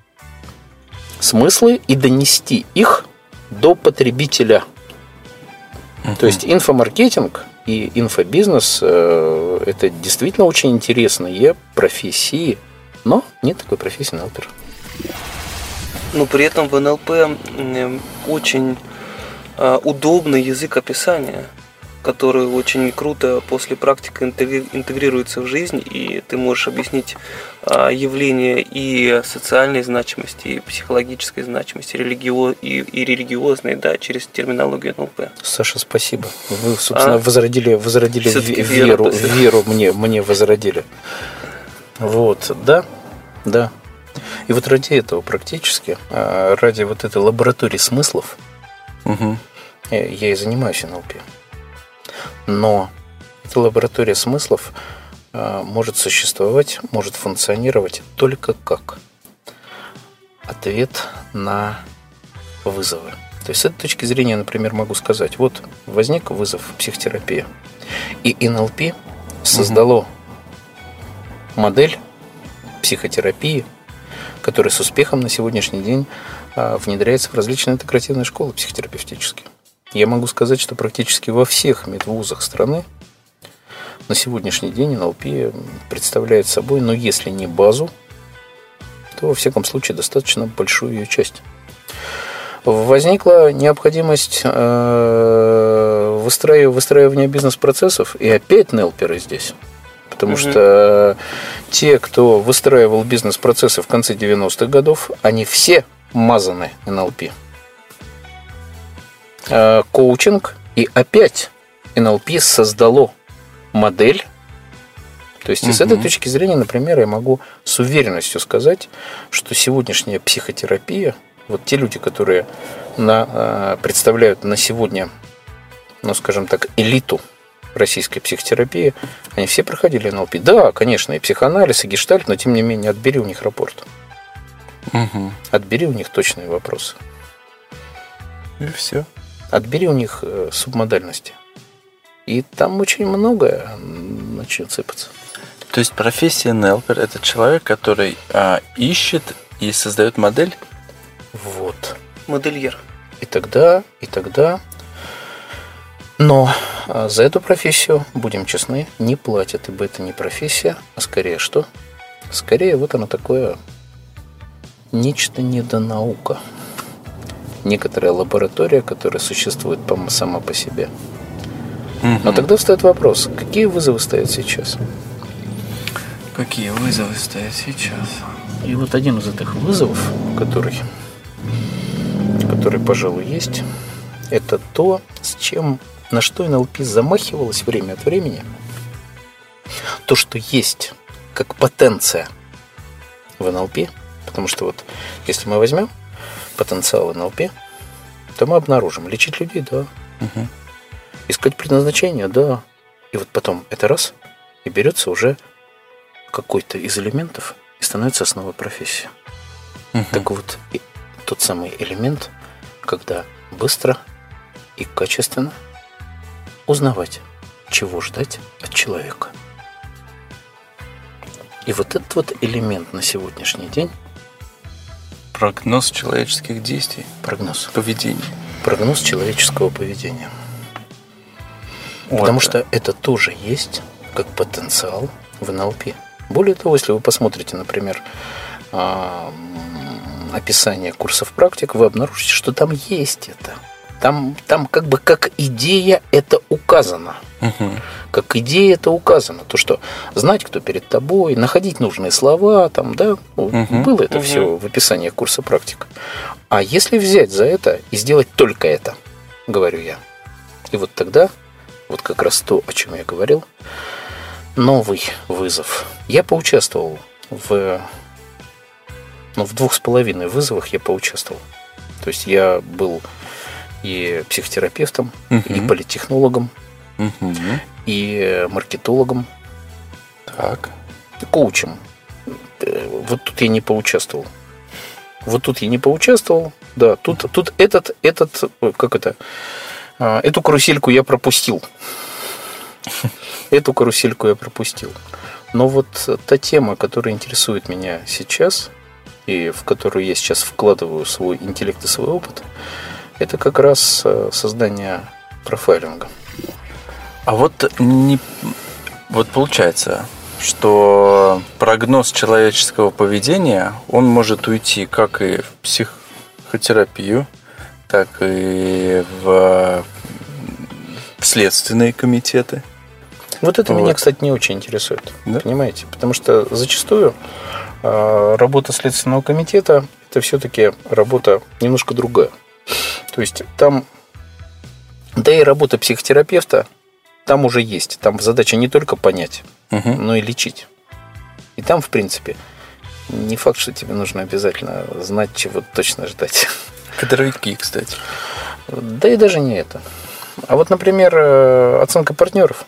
B: смыслы и донести их до потребителя. Uh-huh. То есть инфомаркетинг и инфобизнес – это действительно очень интересные профессии, но нет такой профессии эн эл пи.
C: Но при этом в эн эл пи очень удобный язык описания, который очень круто после практики интегрируется в жизнь, и ты можешь объяснить явления и социальной значимости, и психологической значимости, религио... и, и религиозной, да, через терминологию эн эл пи.
B: Саша, спасибо. Вы, собственно, а? возродили, возродили
C: веру,
B: веру, веру мне, мне возродили. Вот, да, да. И вот ради этого практически, ради вот этой лаборатории смыслов,
A: угу.
B: я и занимаюсь эн эл пи. Но эта лаборатория смыслов э, может существовать, может функционировать только как ответ на вызовы. То есть с этой точки зрения, например, могу сказать, вот возник вызов психотерапии, и эн эл пи создало угу. модель психотерапии, которая с успехом на сегодняшний день э, внедряется в различные интегративные школы психотерапевтические. Я могу сказать, что практически во всех медвузах страны на сегодняшний день эн эл пи представляет собой, ну, если не базу, то, во всяком случае, достаточно большую ее часть. Возникла необходимость э, выстраив- выстраивания бизнес-процессов, и опять эн эл пи здесь. Потому угу. что те, кто выстраивал бизнес-процессы в конце девяностых годов, они все мазаны эн эл пи. Коучинг, и опять эн эл пи создало модель. То есть, угу. с этой точки зрения, например, я могу с уверенностью сказать, что сегодняшняя психотерапия, вот те люди, которые на, представляют на сегодня, ну, скажем так, элиту российской психотерапии, они все проходили эн эл пи. Да, конечно, и психоанализ, и гештальт, но тем не менее, отбери у них рапорт.
A: Угу.
B: Отбери у них точные вопросы.
A: И все.
B: Отбери у них субмодальности. И там очень многое начнет сыпаться.
A: То есть профессия эн эл пи – это человек, который а, ищет и создает модель?
B: Вот.
C: Модельер.
B: И тогда, и тогда. Но а, за эту профессию, будем честны, не платят, ибо это не профессия, а скорее что? Скорее вот оно такое нечто недонаука. Некоторая лаборатория, которая существует сама по себе.
A: Угу.
B: Но тогда встает вопрос, какие вызовы стоят сейчас?
A: Какие вызовы стоят сейчас?
B: И вот один из этих вызовов, который, который, пожалуй, есть, это то, с чем, на что эн эл пи замахивалось время от времени. То, что есть как потенция в эн эл пи, потому что вот если мы возьмем потенциал эн эл пи, то мы обнаружим лечить людей, да.
A: Угу.
B: Искать предназначение, да. И вот потом это раз, и берется уже какой-то из элементов и становится основой профессии.
A: Угу.
B: Так вот, и тот самый элемент, когда быстро и качественно узнавать чего ждать от человека. И вот этот вот элемент на сегодняшний день.
A: Прогноз человеческих действий.
B: Прогноз.
A: Поведения.
B: Прогноз человеческого поведения.
A: Вот.
B: Потому что это тоже есть как потенциал в эн эл пи. Более того, если вы посмотрите, например, описание курсов практик, вы обнаружите, что там есть это. Там, там как бы как идея это указано.
A: Угу.
B: Как идея это указано. То, что знать, кто перед тобой, находить нужные слова, там, да, угу. было это угу. все в описании курса практик. А если взять за это и сделать только это, говорю я, и вот тогда, вот как раз то, о чем я говорил, новый вызов. Я поучаствовал в, ну, в двух с половиной вызовах я поучаствовал. То есть я был и психотерапевтом, uh-huh. и политтехнологом, uh-huh. и маркетологом,
A: так.
B: и коучем. Вот тут я не поучаствовал. Вот тут я не поучаствовал. Да, тут, тут этот, этот, как это, эту карусельку я пропустил. Эту карусельку я пропустил. Но вот та тема, которая интересует меня сейчас, и в которую я сейчас вкладываю свой интеллект и свой опыт, это как раз создание профайлинга.
A: А вот, не, вот получается, что прогноз человеческого поведения, он может уйти как и в психотерапию, так и в, в следственные комитеты.
B: Вот это вот. Меня, кстати, не очень интересует. Да? Понимаете? Потому что зачастую э, работа Следственного комитета – это все-таки работа немножко другая. То есть там, да и работа психотерапевта там уже есть. Там задача не только понять, угу. но и лечить. И там, в принципе, не факт, что тебе нужно обязательно знать, чего точно ждать.
A: Кадровики, кстати.
B: Да и даже не это. А вот, например, оценка партнеров.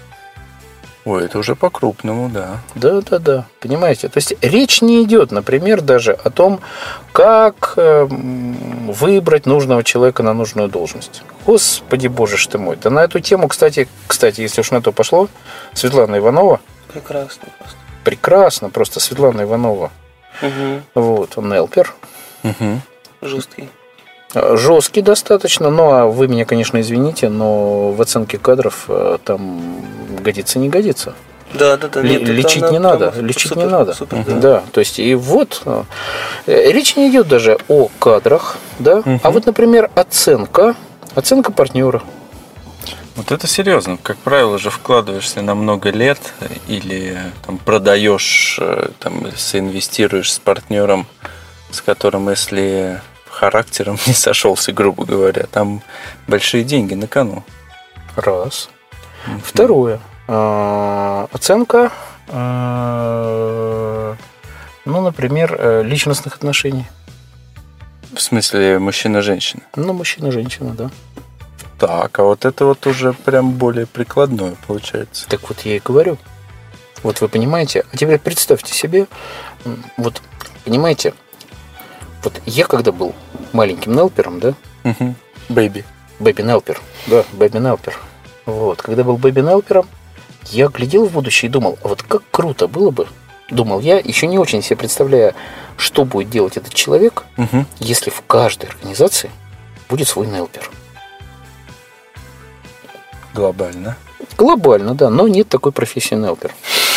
A: Ой, это уже по-крупному, да.
B: Да, да, да. Понимаете? То есть речь не идет, например, даже о том, как выбрать нужного человека на нужную должность. Господи, боже ж ты мой. Да на эту тему, кстати, кстати, если уж на то пошло, Светлана Иванова.
C: Прекрасно просто.
B: Прекрасно, просто Светлана Иванова.
C: Угу.
B: Вот, он нелпер.
A: Угу.
C: Жесткий.
B: Жесткий достаточно, ну а вы меня, конечно, извините, но в оценке кадров там годится, не годится.
C: Да, да, да.
B: Нет, лечить
C: это
B: не
C: она,
B: надо,
C: прямо,
B: лечить
C: супер,
B: не надо.
C: Супер,
B: да. да, то есть и вот речь не идет даже о кадрах, да, угу. а вот, например, оценка, оценка партнера.
A: Вот это серьезно. Как правило, же вкладываешься на много лет или там, продаешь, там, соинвестируешь с партнером, с которым, если характером не сошелся, грубо говоря, там большие деньги на кону.
B: Раз. Mm-hmm. Второе. Оценка, ну, например, личностных отношений.
A: В смысле мужчина-женщина?
B: Ну, мужчина-женщина, да.
A: Так, а вот это вот уже прям более прикладное получается.
B: Так вот я и говорю. Вот вы понимаете. А теперь представьте себе, вот, понимаете, вот я когда был маленьким нелпером, да?
A: Угу. Бэйби.
B: Бэйби-нелпер. Да, бэйби-нелпер. Вот, когда был бэйби-нелпером, я глядел в будущее и думал, а вот как круто было бы, думал я, еще не очень себе представляя, что будет делать этот человек, угу. если в каждой организации будет свой нелпер.
A: Глобально.
B: Глобально, да, но нет такой профессии нелпер.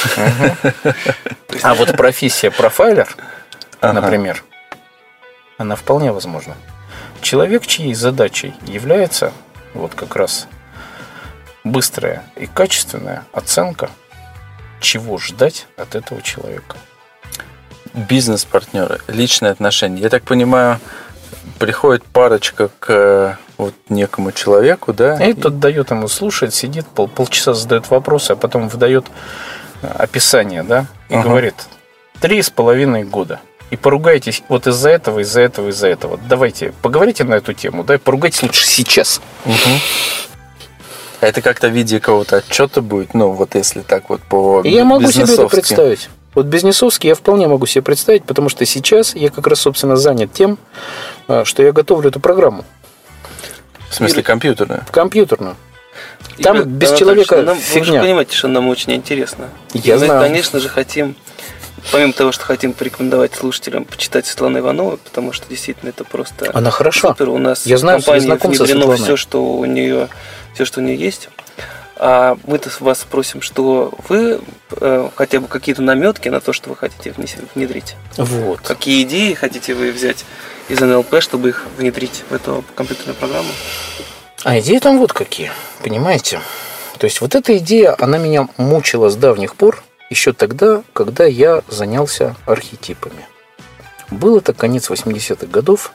B: А вот профессия профайлер, например, она вполне возможна. Человек, чьей задачей является вот как раз быстрая и качественная оценка, чего ждать от этого человека.
A: Бизнес-партнеры, личные отношения. Я так понимаю, приходит парочка к вот некому человеку, да?
B: И тот дает ему, слушает, сидит, пол, полчаса задает вопросы, а потом выдает описание, да, и ага. говорит, три с половиной года. И поругайтесь вот из-за этого, из-за этого, из-за этого. Давайте, поговорите на эту тему, да, и поругайтесь лучше сейчас.
A: Угу. Это как-то в виде какого-то отчета будет, ну, вот если так вот по
B: Я могу себе это представить. Вот бизнесовский я вполне могу себе представить, потому что сейчас я как раз, собственно, занят тем, что я готовлю эту программу.
A: В смысле компьютерную?
B: Компьютерную. Там
C: Игорь
B: без
C: Анатольевич,
B: человека
C: нам,
B: фигня.
C: Вы же понимаете, что нам очень интересно.
B: Я
C: И мы,
B: знаю.
C: конечно же, хотим, помимо того, что хотим порекомендовать слушателям почитать Светлану Иванову, потому что действительно это просто
B: Она хороша.
C: супер. У нас
B: Я знаю,
C: в компании
B: я знаком со
C: внедрено
B: Светланой.
C: все, что у нее, все, что у нее есть. А мы-то вас спросим, что вы э, хотя бы какие-то наметки на то, что вы хотите внедрить.
B: Вот.
C: Какие идеи хотите вы взять из эн эл пэ, чтобы их внедрить в эту компьютерную программу?
B: А идеи там вот какие, понимаете? То есть вот эта идея, она меня мучила с давних пор, еще тогда, когда я занялся архетипами. Был это конец восьмидесятых годов,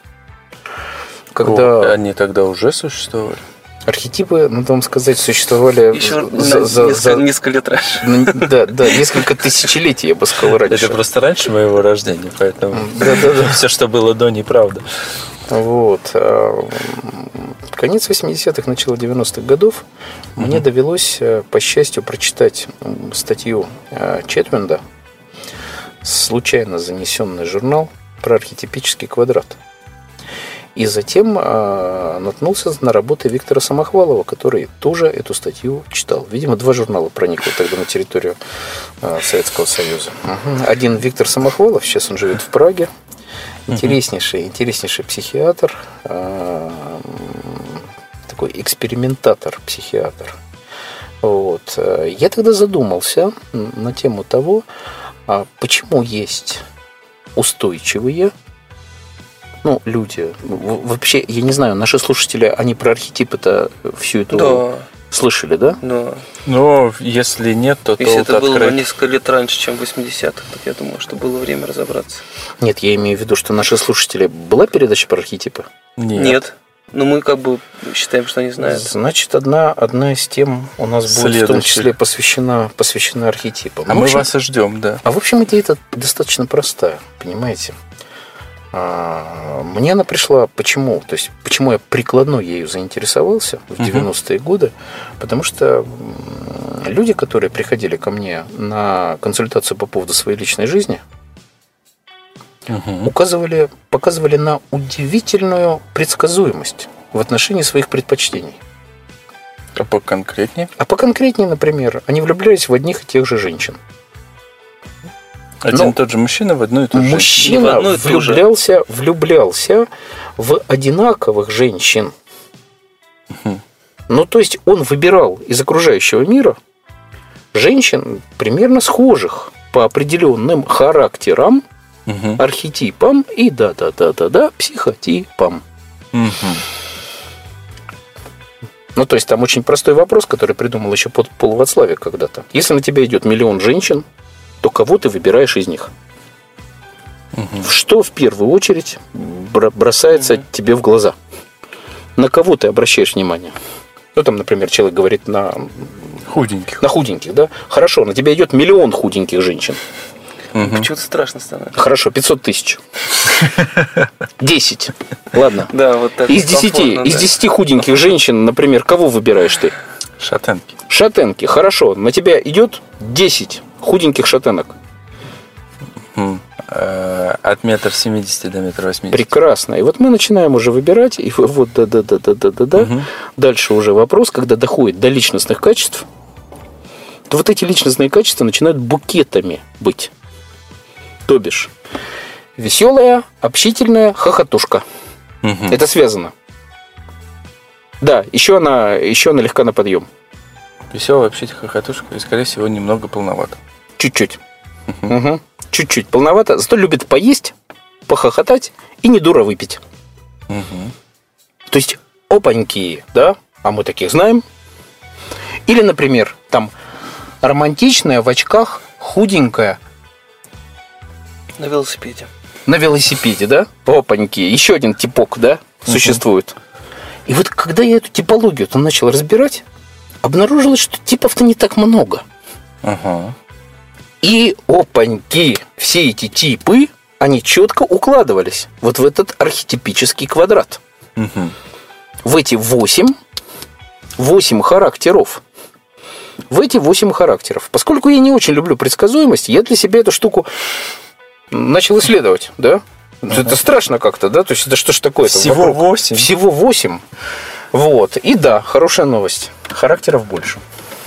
B: когда
A: О, они тогда уже существовали?
B: архетипы, надо вам сказать, существовали
C: Еще
B: за,
C: на-
B: за-
C: несколько,
B: за-
C: несколько лет раньше.
B: ну, да, да, несколько тысячелетий, я бы сказал, раньше.
A: Это просто раньше моего рождения, поэтому
B: Да, да, да.
A: все, что было до, неправда.
B: Вот. а, Конец восьмидесятых, начало девяностых годов. Мне довелось, э, по счастью, прочитать м, статью э, Четвинда, случайно занесенный журнал про архетипический квадрат. И затем э, наткнулся на работы Виктора Самохвалова, который тоже эту статью читал. Видимо, два журнала проникло тогда на территорию э, Советского Союза. Мгм. Один Виктор Самохвалов, сейчас он живет в Праге. Интереснейший, интереснейший психиатр, э, такой экспериментатор, психиатр. Вот. Я тогда задумался на тему того, а почему есть устойчивые, ну, люди. В- Вообще, я не знаю, наши слушатели, они про архетипы-то всю эту
C: Да,
B: слышали, да?
C: да.
A: Но если нет, то
C: Если
A: тут
C: это было на
A: открыть.
C: несколько лет раньше, чем в восьмидесятых, так я думаю, что было время разобраться.
B: Нет, я имею в виду, что наши слушатели... Была передача про архетипы?
A: Нет.
C: Нет. Но мы как бы считаем, что они знают.
B: Значит, одна, одна из тем у нас будет в том
A: Следующих.
B: числе посвящена, посвящена архетипам.
A: А
B: В
A: мы
B: общем-
A: вас и ждем, да.
B: А в общем, идея эта достаточно простая, понимаете? А, Мне она пришла почему? То есть, почему я прикладно ею заинтересовался в
A: Мгм.
B: девяностые годы? Потому что м, люди, которые приходили ко мне на консультацию по поводу своей личной жизни,
A: Мгм.
B: указывали, показывали на удивительную предсказуемость в отношении своих предпочтений.
A: А поконкретнее?
B: А поконкретнее, например, они влюблялись в одних и тех же женщин.
A: Один
B: Ну,
A: и тот же мужчина в одну и ту же женщину.
C: Не
B: Мужчина
C: в одну и ту же.
B: влюблялся, влюблялся в одинаковых женщин.
A: Мгм.
B: Ну, то есть он выбирал из окружающего мира женщин примерно схожих по определенным характерам,
A: Мгм.
B: архетипам и да-да-да-да-да, психотипам.
A: Мгм.
B: Ну, то есть там очень простой вопрос, который придумал еще Пол Пол Вацлавик когда-то. Если на тебя идет миллион женщин, то кого ты выбираешь из них?
A: Мгм.
B: Что в первую очередь бро- бросается тебе в глаза? На кого ты обращаешь внимание? Ну, там, например, человек говорит на,
A: Худеньких.
B: на худеньких, да? Хорошо, на тебя идет миллион худеньких женщин.
A: Мгм.
C: Почему-то страшно становится.
B: Хорошо, пятьсот тысяч. десять. Ладно.
C: Да, вот так.
B: Из десяти,
C: комфортно,
B: из
C: да.
B: десяти худеньких женщин, например, кого выбираешь ты?
A: Шатенки.
B: Шатенки. Хорошо, на тебя идет десять худеньких шатенок.
A: Мгм. Э, От метра семидесяти до метра восьмидесяти.
B: Прекрасно. И вот мы начинаем уже выбирать, и вот да-да-да-да-да-да.
A: Мгм.
B: Дальше уже вопрос, когда доходит до личностных качеств, то вот эти личностные качества начинают букетами быть. То бишь, веселая, общительная хохотушка.
A: Мгм.
B: Это связано. Да, еще она, еще она легка на подъем.
A: Веселая, вообще хохотушка и, скорее всего, немного полновато.
B: Чуть-чуть. Мгм. Чуть-чуть. Полновато. Зато любит поесть, похохотать и не дуро выпить.
A: Мгм.
B: То есть, опаньки, да? А мы таких знаем. Или, например, там романтичная в очках, худенькая,
C: На велосипеде.
B: на велосипеде, да? Опаньки. Еще один типок, да, существует. И вот когда я эту типологию там начал разбирать, обнаружилось, что типов-то не так много.
A: Ага.
B: И опаньки, все эти типы, они четко укладывались вот в этот архетипический квадрат.
A: Мгм.
B: В эти восемь, восемь характеров. В эти восемь характеров. Поскольку я не очень люблю предсказуемость, я для себя эту штуку начал исследовать, да? Это страшно как-то, да? То есть, да что ж такое-то?
A: Всего
B: Вокруг
A: восемь?
B: Всего восемь. Вот. И да, хорошая новость. Характеров больше.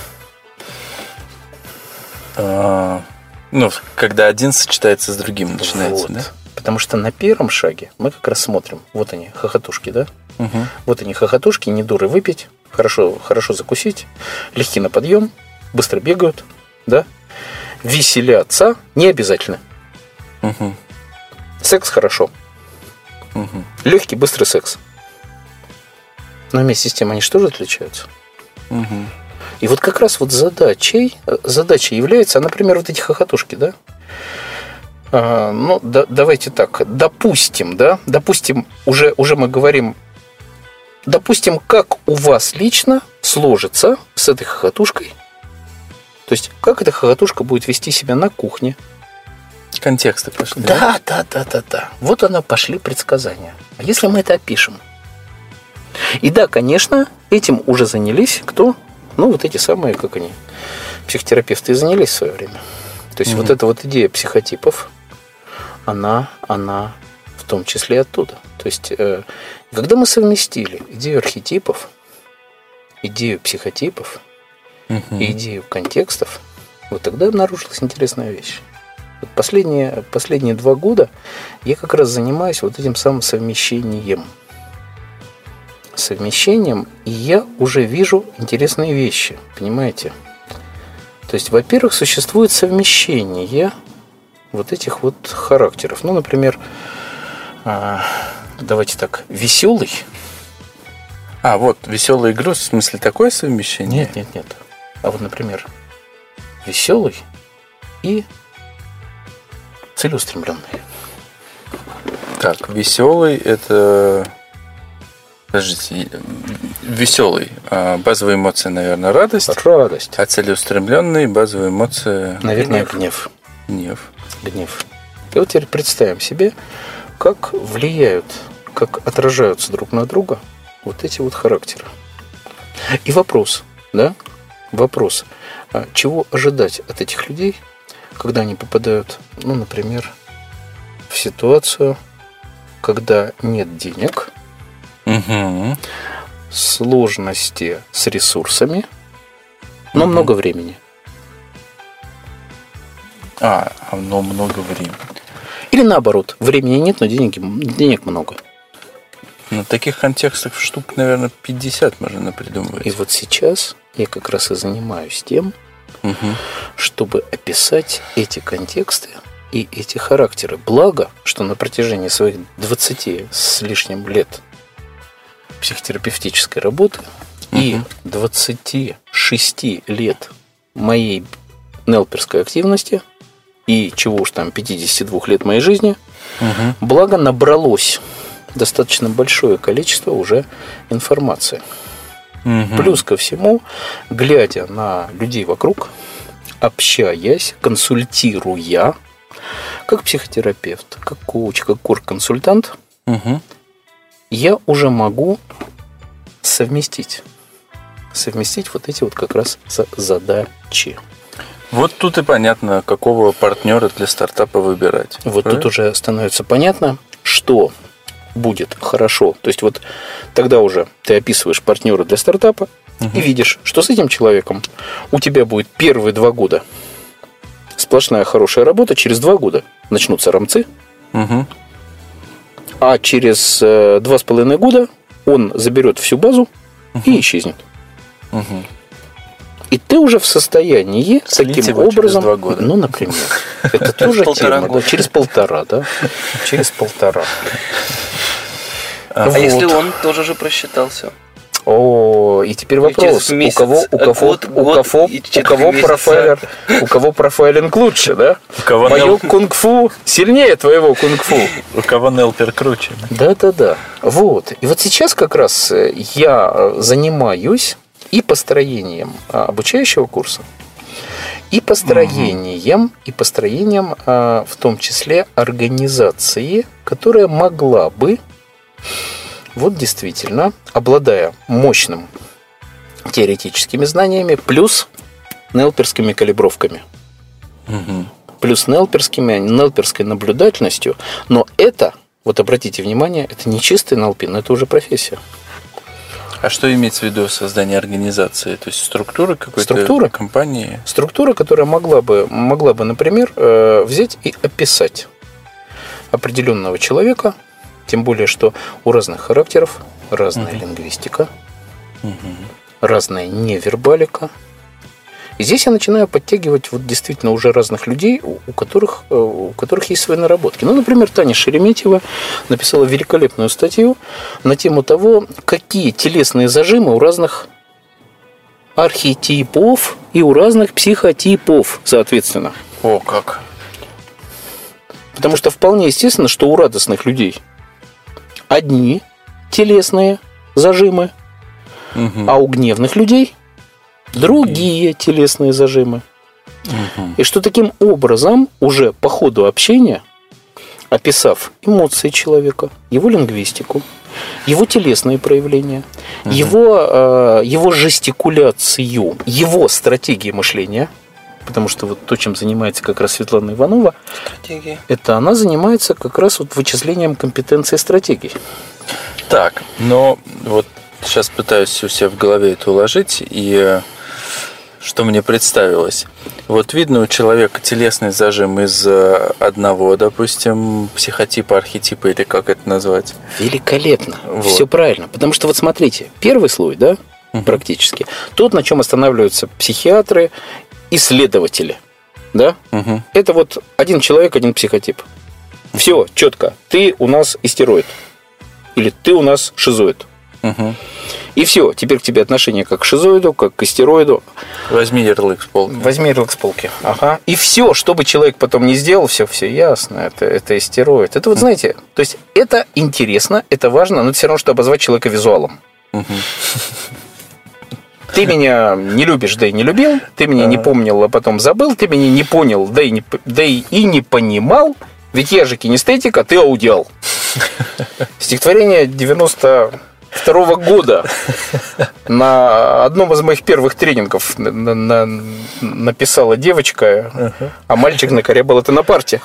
A: А, ну, когда один сочетается с другим, начинается,
B: вот.
A: да?
B: Потому что на первом шаге мы как раз смотрим. Вот они, хохотушки, да?
A: Угу.
B: Вот они, хохотушки, не дуры выпить, хорошо, хорошо закусить, легкие на подъем, быстро бегают, да? Веселятся не обязательно.
A: Угу.
B: Секс хорошо.
A: Угу.
B: Легкий, быстрый секс. Но вместе с тем они что же отличаются?
A: Угу.
B: И вот как раз вот задачей, задачей является, например, вот эти хохотушки, да? А, ну, да, давайте так, допустим, да, допустим, уже, уже мы говорим, допустим, как у вас лично сложится с этой хохотушкой, то есть, как эта хохотушка будет вести себя на кухне.
A: Контексты пошли.
B: Да, да, да, да, да. Вот оно, пошли предсказания. А если мы это опишем? И да, конечно, этим уже занялись кто? Ну, вот эти самые, как они, психотерапевты и занялись в свое время. То есть, угу. вот эта вот идея психотипов, она, она в том числе оттуда. То есть, э, когда мы совместили идею архетипов, идею психотипов угу. и идею контекстов, вот тогда обнаружилась интересная вещь. Вот последние, последние два года я как раз занимаюсь вот этим самым совмещением. Совмещением, и я уже вижу интересные вещи, понимаете? То есть, во-первых, существует совмещение вот этих вот характеров. Ну, например, давайте так, веселый.
A: А, вот, веселый и грусть, в смысле, такое совмещение?
B: Нет, нет, нет. А вот, например, веселый и целеустремленный.
A: Так, веселый это... Подождите, веселый. Базовые эмоции, наверное, радость.
B: Радость.
A: А целеустремленный, базовые эмоции...
B: Наверное, гнев.
A: Гнев.
B: Гнев. И вот теперь представим себе, как влияют, как отражаются друг на друга вот эти вот характеры. И вопрос, да? Вопрос. Чего ожидать от этих людей, когда они попадают, ну, например, в ситуацию, когда нет денег...
A: Угу.
B: Сложности с ресурсами, но угу. много времени.
A: А, но много времени.
B: Или наоборот, времени нет, но денег, денег много.
A: На таких контекстах штук, наверное, пятьдесят можно придумывать.
B: И вот сейчас я как раз и занимаюсь тем, угу. чтобы описать эти контексты и эти характеры. Благо, что на протяжении своих двадцати с лишним лет психотерапевтической работы угу. и двадцати шести лет моей нелперской активности и чего уж там пятидесяти двух лет моей жизни, угу. благо набралось достаточно большое количество уже информации. Угу. Плюс ко всему, глядя на людей вокруг, общаясь, консультируя, как психотерапевт, как коуч, как кур-консультант, угу. я уже могу совместить. Совместить вот эти вот как раз задачи.
A: Вот тут и понятно, какого партнера для стартапа выбирать.
B: Вот
A: правильно?
B: Тут уже становится понятно, что будет хорошо. То есть вот тогда уже ты описываешь партнера для стартапа угу. и видишь, что с этим человеком у тебя будет первые два года сплошная хорошая работа, через два года начнутся рамцы, угу. а через э, два с половиной года он заберет всю базу угу. и исчезнет. Угу. И ты уже в состоянии
A: слить
B: таким
A: его
B: образом,
A: через два года.
B: Ну, например, это тоже тема, да, через полтора, да, через полтора.
C: А если он тоже же просчитался?
B: О, и теперь вопрос, у кого, у кого, у кого, у кого профайлер, у кого профайлинг лучше, да?
A: У кого
B: мое
A: нел...
B: кунг-фу сильнее твоего кунг-фу.
A: У кого нелпер круче.
B: Да-да-да. Вот. И вот сейчас как раз я занимаюсь и построением обучающего курса, и построением, угу. и построением, в том числе, организации, которая могла бы, вот действительно, обладая мощным теоретическими знаниями, плюс нелперскими калибровками, угу. плюс нелперскими, нелперской наблюдательностью, но это, вот обратите внимание, это не чистый эн эл пи, но это уже профессия.
A: А что имеется в виду создание организации? То есть структуры какой-то
B: Структура?
A: компании?
B: Структура, которая могла бы, могла бы, например, взять и описать определенного человека, тем более, что у разных характеров разная угу. лингвистика, угу. разная невербалика. И здесь я начинаю подтягивать вот действительно уже разных людей, у которых, у которых есть свои наработки. Ну, например, Таня Шереметьева написала великолепную статью на тему того, какие телесные зажимы у разных архетипов и у разных психотипов, соответственно.
A: О, как!
B: Потому что вполне естественно, что у радостных людей одни телесные зажимы, угу. а у гневных людей другие телесные зажимы. Угу. И что таким образом уже по ходу общения, описав эмоции человека, его лингвистику, его телесные проявления, угу. его, его жестикуляцию, его стратегии мышления, потому что вот то, чем занимается как раз Светлана Иванова, стратегия. Это она занимается как раз вот вычислением компетенции стратегий.
A: Так, но вот сейчас пытаюсь у себя в голове это уложить, и что мне представилось. Вот видно у человека телесный зажим из одного, допустим, психотипа, архетипа, или как это назвать?
B: Великолепно. Вот. Все правильно. Потому что вот смотрите, первый слой, да, угу. практически, тот, на чем останавливаются психиатры, исследователи, да, угу. это вот один человек, один психотип. Все, четко. Ты у нас истероид. Или ты у нас шизоид. Угу. И все, теперь к тебе отношение как к шизоиду, как к истероиду.
A: Возьми ярлык с полки.
B: Возьми ярлык с полки. Ага. И все, что бы человек потом не сделал, все, все ясно, это, это истероид. Это вот, знаете, то есть это интересно, это важно, но это все равно, что обозвать человека визуалом. Угу. Ты меня не любишь, да и не любил, ты меня не помнил, а потом забыл, ты меня не понял, да и не, да и, и не понимал, ведь я же кинестетик, а ты аудиал. Стихотворение девяносто второго года на одном из моих первых тренингов на, на, написала девочка, а мальчик накорябал это на парте.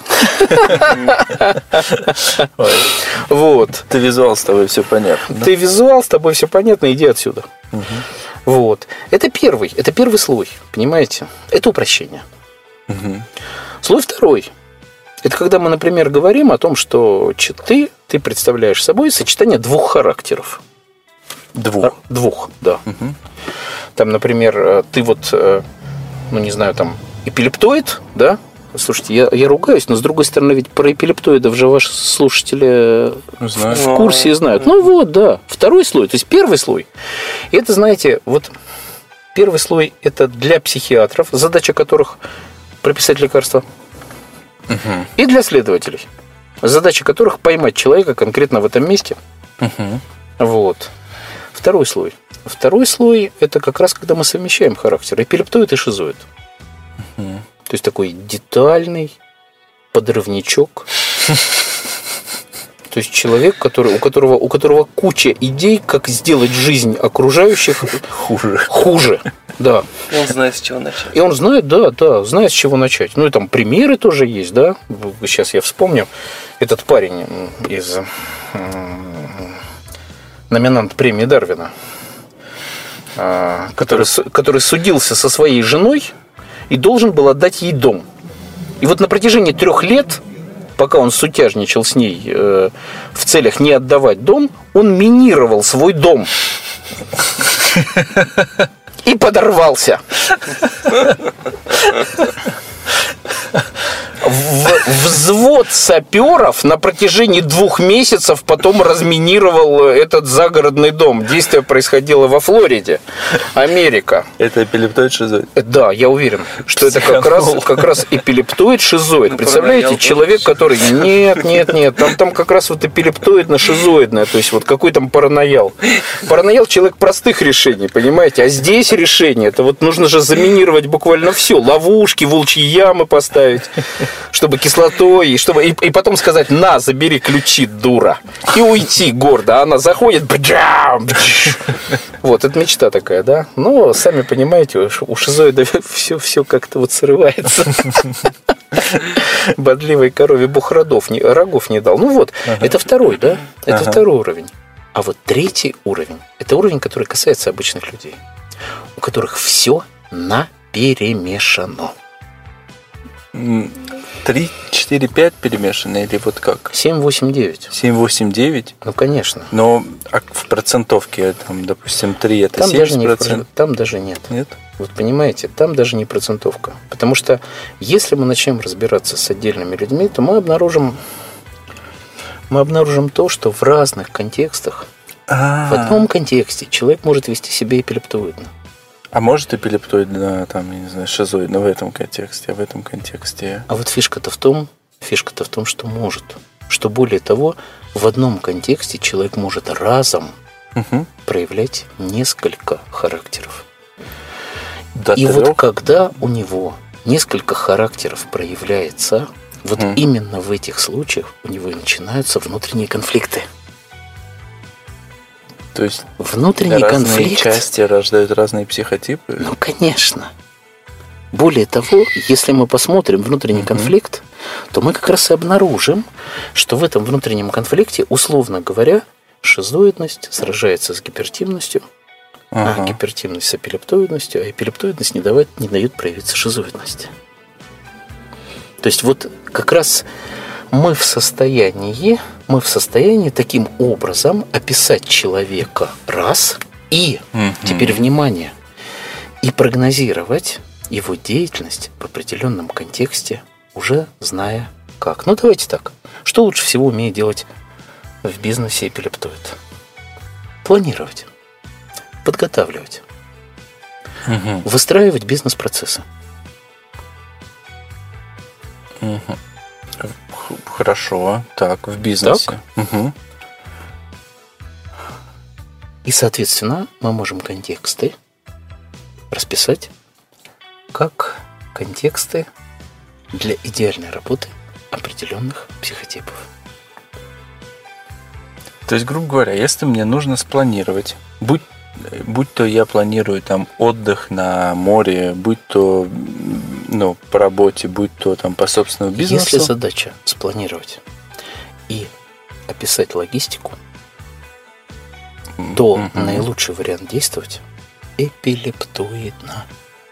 B: Вот.
A: Ты визуал, с тобой все понятно.
B: Ты визуал, с тобой все понятно, иди отсюда. Вот. Это первый, это первый слой, понимаете? Это упрощение. Слой второй. Это когда мы, например, говорим о том, что ты, ты представляешь собой сочетание двух характеров.
A: Двух?
B: Двух, да. Угу. Там, например, ты вот, ну, не знаю, там, эпилептоид, да? Слушайте, я, я ругаюсь, но, с другой стороны, ведь про эпилептоидов же ваши слушатели Знаю. в курсе знают. Ну, вот, да. Второй слой, то есть первый слой. И это, знаете, вот первый слой – это для психиатров, задача которых прописать лекарства. Угу. И для следователей, задача которых поймать человека конкретно в этом месте. Угу. Вот. Второй слой. Второй слой – это как раз когда мы совмещаем характер эпилептоид и шизоид. Угу. То есть такой детальный подрывничок. То есть человек, который, у, которого, у которого куча идей, как сделать жизнь окружающих
A: хуже.
B: Хуже. Да.
C: И он знает, с чего начать.
B: И он знает, да, да, знает, с чего начать. Ну и там примеры тоже есть, да. Сейчас я вспомню. Этот парень из номинант премии Дарвина, который, который судился со своей женой и должен был отдать ей дом. И вот на протяжении трех лет, пока он сутяжничал с ней э, в целях не отдавать дом, он минировал свой дом. И подорвался. В, взвод саперов на протяжении двух месяцев потом разминировал этот загородный дом. Действие происходило во Флориде, Америка.
A: Это эпилептоид шизоид?
B: Да, я уверен, что это как раз, как раз эпилептоид шизоид. Представляете, человек, который... Нет, нет, нет, там, там как раз вот эпилептоидно-шизоидное. То есть вот какой там параноял. Параноял — человек простых решений, понимаете? А здесь решение, это вот нужно же заминировать буквально все. Ловушки, волчьи ямы поставить, чтобы кислотой, и, чтобы, и, и потом сказать: на, забери ключи, дура, и уйти гордо. А она заходит, бджам, бдж. Вот, это мечта такая, да? Но, сами понимаете, у шизоида все, все как-то вот срывается. Бодливой корове Бог родов, не, рогов не дал. Ну вот, ага. Это второй, да? Это ага. второй уровень. А вот третий уровень – это уровень, который касается обычных людей, у которых все наперемешано.
A: три, четыре, пять перемешаны или вот как?
B: семь, восемь, девять.
A: семь, восемь, девять?
B: Ну, конечно.
A: Но а в процентовке, там, допустим, три это
B: там
A: семьдесят
B: даже
A: процентов?
B: Не, там даже нет.
A: Нет?
B: Вот понимаете, там даже не процентовка. Потому что если мы начнем разбираться с отдельными людьми, то мы обнаружим, мы обнаружим то, что в разных контекстах,
A: А-а-а.
B: в одном контексте человек может вести себя эпилептоидно.
A: А может эпилептоидно, там, я не знаю, шизоидно в этом контексте, а в этом контексте...
B: А вот фишка-то в том, фишка-то в том, что может. Что более того, в одном контексте человек может разом
A: угу.
B: проявлять несколько характеров.
A: До
B: И
A: трех?
B: вот когда у него несколько характеров проявляется, вот
A: mm.
B: именно в этих случаях у него и начинаются внутренние конфликты.
A: То есть
B: внутренний
A: разные
B: конфликт.
A: части рождают разные психотипы?
B: Ну, конечно. Более того, если мы посмотрим внутренний mm-hmm. конфликт, то мы как раз и обнаружим, что в этом внутреннем конфликте, условно говоря, шизоидность сражается с гипертимностью, ага. а гипертимность с эпилептоидностью, а эпилептоидность не, давает, не дает проявиться шизоидности. То есть вот как раз мы в состоянии, мы в состоянии таким образом описать человека раз и, mm-hmm. теперь внимание, и прогнозировать его деятельность в определенном контексте, уже зная как. Ну, давайте так. Что лучше всего умеет делать в бизнесе эпилептоид? Планировать, подготавливать,
A: угу.
B: выстраивать бизнес-процессы.
A: Угу. Хорошо. Так, в бизнесе.
B: Так?
A: Угу.
B: И, соответственно, мы можем контексты расписать как контексты для идеальной работы определенных психотипов.
A: То есть, грубо говоря, если мне нужно спланировать, будь, будь то я планирую там отдых на море, будь то ну, по работе, будь то там по собственному бизнесу.
B: Если задача спланировать и описать логистику, то mm-hmm. наилучший вариант действовать эпилептоидно.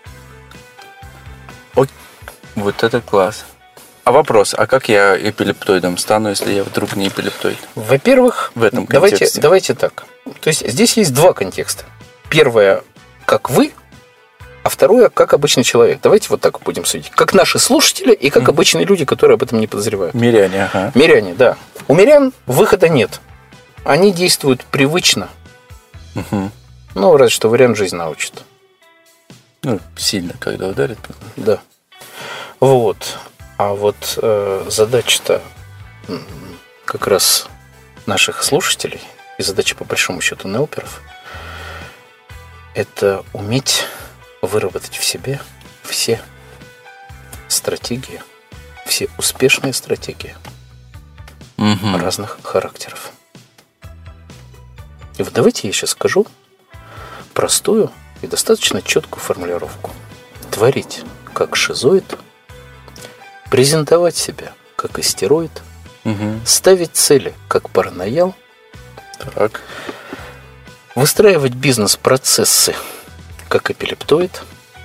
A: Вот это класс. А вопрос, а как я эпилептоидом стану, если я вдруг не эпилептоид?
B: Во-первых,
A: в этом
B: давайте,
A: контексте.
B: давайте так. То есть здесь есть два контекста. Первое, как вы, а второе, как обычный человек. Давайте вот так будем судить. Как наши слушатели и как mm-hmm. обычные люди, которые об этом не подозревают.
A: Миряне, ага.
B: Миряне, да. У мирян выхода нет. Они действуют привычно.
A: Угу.
B: Ну, разве что вариант жизнь научит.
A: Ну, сильно, когда ударит.
B: Да. Вот. А вот э, задача-то как раз наших слушателей и задача, по большому счету, нелперов – это уметь выработать в себе все стратегии, все успешные стратегии
A: угу.
B: разных характеров. И вот давайте я сейчас скажу простую и достаточно четкую формулировку. Творить как шизоид, презентовать себя как истероид,
A: угу.
B: ставить цели как параноял,
A: так.
B: выстраивать бизнес-процессы как эпилептоид,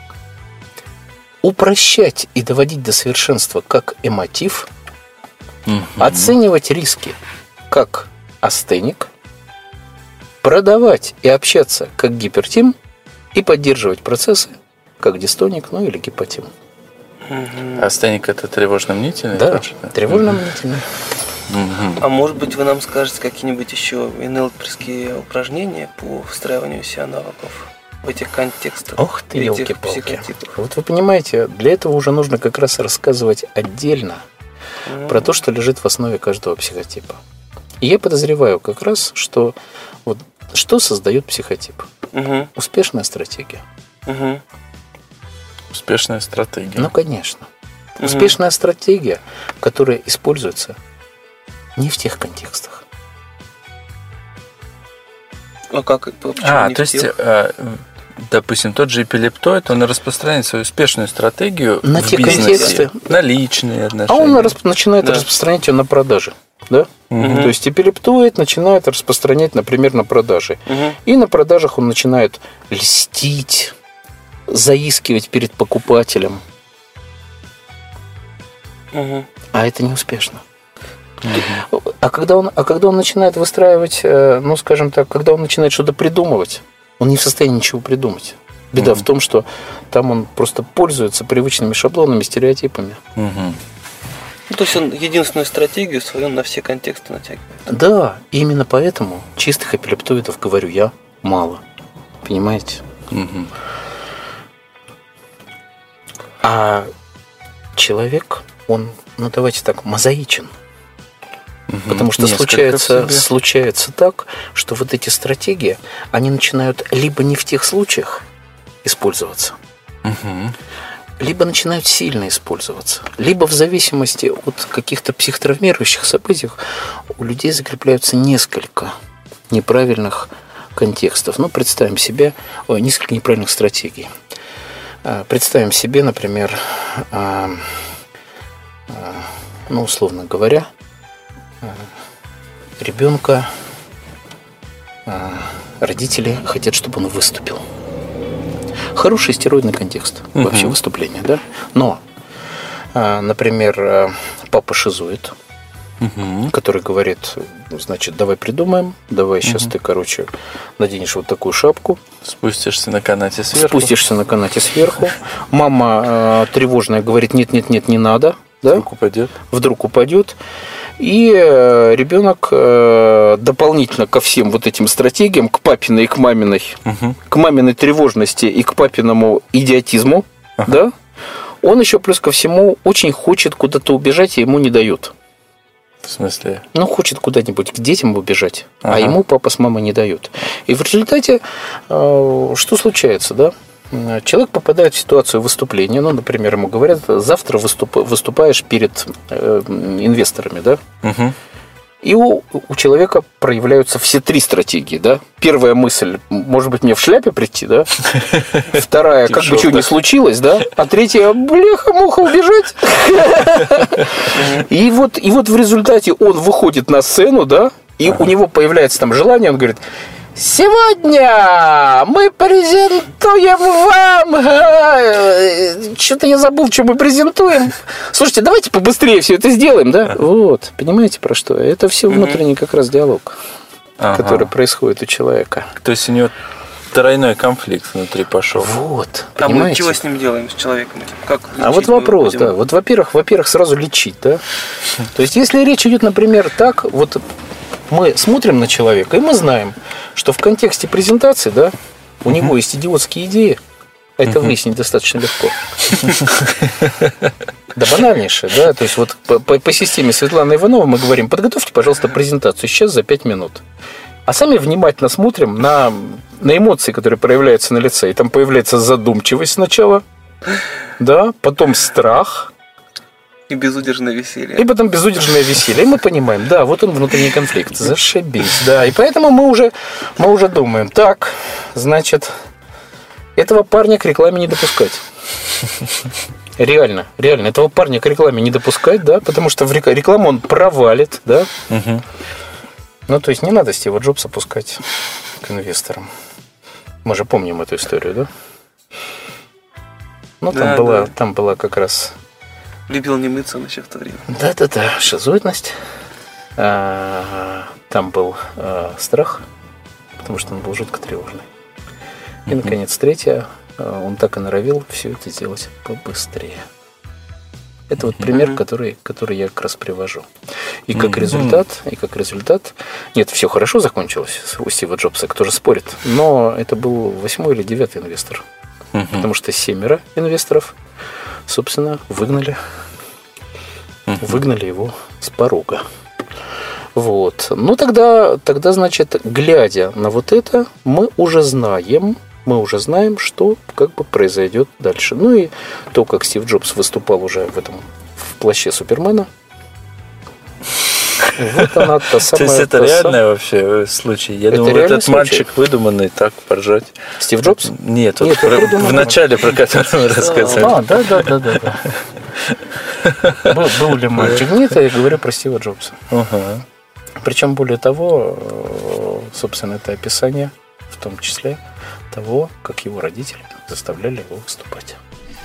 B: упрощать и доводить до совершенства как эмотив,
A: угу.
B: оценивать риски как астеник, продавать и общаться как гипертим и поддерживать процессы как дистоник, ну или гипотим.
C: Угу.
A: Астеник – это тревожно-мнительный?
B: Да,
A: точно?
B: тревожно-мнительный.
A: Угу.
C: А может быть, вы нам скажете какие-нибудь еще эн эл-перские упражнения по встраиванию себя навыков в этих контекстах?
B: Ох ты,
C: этих
B: елки-палки.
C: психотипах?
B: Вот вы понимаете, для этого уже нужно как раз рассказывать отдельно mm. про то, что лежит в основе каждого психотипа. И я подозреваю как раз, что вот что создает психотип?
C: Угу.
B: Успешная стратегия.
C: Угу.
A: Успешная стратегия.
B: Ну, конечно.
C: Угу.
B: Успешная стратегия, которая используется не в тех контекстах.
C: А как? Почему
A: а,
C: не
A: то
C: в
A: есть
C: тех?
A: э, допустим, тот же эпилептоид, он распространяет свою успешную стратегию
B: на
A: в
B: те
A: бизнесе,
B: контексты,
A: на личные отношения.
B: А он расп... начинает
C: Да.
B: распространять ее на продажи. Да?
C: Мгм.
B: То есть эпилептоид начинает распространять, например, на продажи.
C: Мгм.
B: И на продажах он начинает льстить, заискивать перед покупателем.
C: Мгм.
B: А это неуспешно. А когда он, а когда он начинает выстраивать, э, ну, скажем так, когда он начинает что-то придумывать, он не в состоянии ничего придумать. Беда
A: Мгм.
B: в том, что там он просто пользуется привычными шаблонами, стереотипами.
A: Мгм.
C: Ну, то есть он единственную стратегию свою на все контексты натягивает.
B: Да, именно поэтому чистых эпилептоидов, говорю я, мало. Понимаете?
A: Мгм.
B: А человек, он, ну давайте так, мозаичен.
A: Мгм.
B: Потому что
A: Несколько
B: случается,
A: в себе.
B: случается так, что вот эти стратегии, они начинают либо не в тех случаях использоваться,
A: Мгм.
B: либо начинают сильно использоваться, либо в зависимости от каких-то психотравмирующих событий у людей закрепляются несколько неправильных контекстов. Ну, представим себе, ой, несколько неправильных стратегий. А, Представим себе, например, а, а, ну, условно говоря, а, ребенка, а, родители хотят, чтобы он выступил. Хороший стероидный контекст
A: Мгм.
B: вообще выступления, да? Но, а, например, а, папа шизоид,
A: Мгм.
B: который говорит, значит, давай придумаем, давай сейчас
A: Мгм.
B: ты, короче, наденешь вот такую шапку,
A: Спустишься на канате сверху.
B: спустишься на канате сверху. Мама э, тревожная говорит, нет-нет-нет, не надо, да?
A: Вдруг упадет.
B: Вдруг упадет. И э, ребенок э, дополнительно ко всем вот этим стратегиям, к папиной и к маминой,
A: Мгм.
B: к маминой тревожности и к папиному идиотизму,
A: Ага.
B: да, он еще плюс ко всему очень хочет куда-то убежать, и ему не дают.
A: В смысле?
B: Ну, хочет куда-нибудь к детям убежать, а
A: Ага.
B: ему папа с мамой не дают. И в результате э, что случается, да? Э, Человек попадает в ситуацию выступления, ну, например, ему говорят, завтра выступ- выступаешь перед э, инвесторами, да?
A: Мгм.
B: И у, у человека проявляются все три стратегии, да? Первая мысль, может быть, мне в шляпе прийти, да? Вторая, как бы
A: Тишок,
B: чего
A: да.
B: не случилось, да? А третья, бляха-муха, убежать. И вот, и вот в результате он выходит на сцену, да? И у него появляется там желание, он говорит, сегодня мы презентуем вам... Что-то я забыл, что мы презентуем. Слушайте, давайте побыстрее все это сделаем, да? Вот, понимаете, про что? Это все внутренний как раз диалог,
A: Ага.
B: который происходит у человека.
A: То есть у него тройной конфликт внутри пошел.
B: Вот,
C: А мы
B: понимаете?
C: чего с ним делаем, с человеком этим? Как
B: А вот
C: лечить мы
B: вопрос,
C: будем?
B: да. Вот, во-первых, во-первых, сразу лечить, да. То есть, если речь идет, например, так, вот мы смотрим на человека, и мы знаем, что в контексте презентации, да, у него есть идиотские идеи, а это выяснить достаточно легко. Да банальнейшее, да. То есть, вот по, по- по системе Светланы Ивановой мы говорим, подготовьте, пожалуйста, презентацию сейчас за пять минут. А сами внимательно смотрим на, на эмоции, которые проявляются на лице. И там появляется задумчивость сначала, да, потом страх,
C: И безудержное веселье.
B: и потом безудержное веселье. И мы понимаем, да, вот он внутренний конфликт. Зашибись, да. И поэтому мы уже, мы уже думаем, так, значит, этого парня к рекламе не допускать. Реально, реально, этого парня к рекламе не допускать, да, потому что в рек- рекламу он провалит, да.
A: Мгм.
B: Ну, то есть не надо Стива Джобса пускать к инвесторам. Мы же помним эту историю, да? Ну, там,
C: Да,
B: была,
C: да.
B: там была как раз...
C: Любил не мыться он еще в то время.
B: Да-да-да, шизоидность. А, Там был а, страх, потому что он был жутко тревожный. И, наконец, третье, а, он так и норовил все это сделать побыстрее. Это вот пример,
C: Мгм.
B: который, который я как раз привожу. И как
A: Мгм.
B: результат, и как результат, нет, все хорошо закончилось у Стива Джобса, кто же спорит, но это был восьмой или девятый инвестор,
A: Мгм.
B: потому что семеро инвесторов, собственно, выгнали,
A: Мгм.
B: выгнали его с порога. Вот. Ну тогда, тогда, значит, глядя на вот это, мы уже знаем, мы уже знаем, что как бы произойдет дальше. Ну и то, как Стив Джобс выступал уже в этом в плаще Супермена. Вот она та самая...
A: То есть это реальный вообще случай? Я думал, этот мальчик выдуманный, так поржать.
B: Стив Джобс?
A: Нет, в начале, про который мы рассказали.
B: А, да, да, да, да. Был ли мальчик? Нет, я говорю про Стива Джобса. Причем, более того, собственно, это описание, в том числе, того, как его родители заставляли его выступать.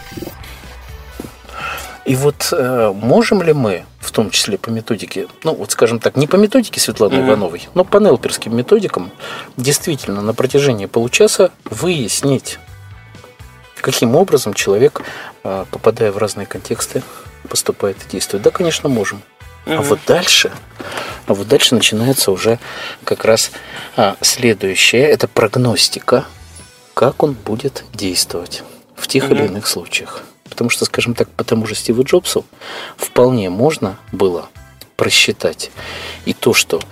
B: И вот э, можем ли мы, в том числе по методике, ну вот скажем так, не по методике Светланы mm-hmm. Ивановой, но по нелперским методикам, действительно на протяжении получаса выяснить, каким образом человек, э, попадая в разные контексты, поступает и действует? Да, конечно, можем. Mm-hmm. А вот дальше, а вот дальше начинается уже как раз а, следующее, это прогностика, как он будет действовать в тех mm-hmm. или иных случаях. Потому что, скажем так, по тому же Стиву Джобсу вполне можно было просчитать и то, что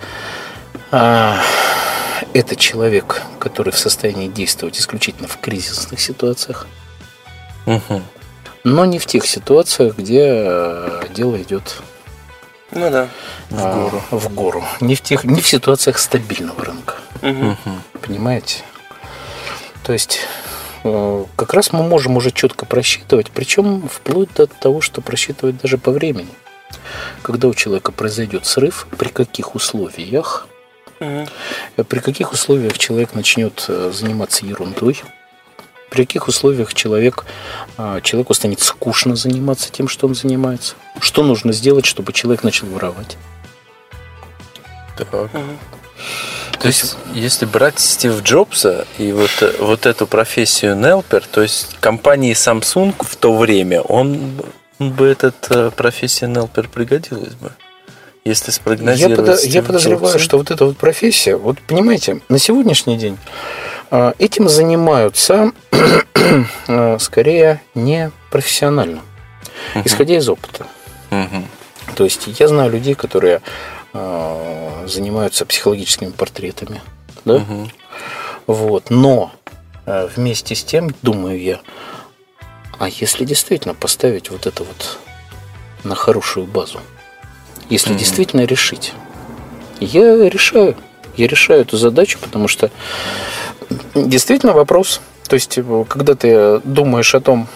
B: а, это человек, который в состоянии действовать исключительно в кризисных ситуациях, угу. но не в тех ситуациях, где а, дело идет
C: ну, да.
B: в, а, гору. в гору. Не в, тех, не в ситуациях стабильного рынка. Угу. Понимаете? То есть... как раз мы можем уже четко просчитывать, причем вплоть до того, что просчитывать даже по времени. Когда у человека произойдет срыв, при каких условиях, угу. при каких условиях человек начнет заниматься ерундой, при каких условиях человек, человеку станет скучно заниматься тем, что он занимается, что нужно сделать, чтобы человек начал воровать.
A: Так. Угу. То есть, если брать Стива Джобса и вот, вот эту профессию Нелпер, то есть компании Samsung в то время, он бы этот профессия Нелпер пригодилась бы, если спрогнозировать. Я, подо,
B: я подозреваю, Джобса. Что вот эта вот профессия, вот понимаете, на сегодняшний день этим занимаются скорее не профессионально, uh-huh. исходя из опыта. Uh-huh. То есть я знаю людей, которые занимаются психологическими портретами, да? Угу. Вот. Но вместе с тем, думаю я, а если действительно поставить вот это вот на хорошую базу, если угу. действительно решить, я решаю, я решаю эту задачу, потому что действительно вопрос, то есть когда ты думаешь о том,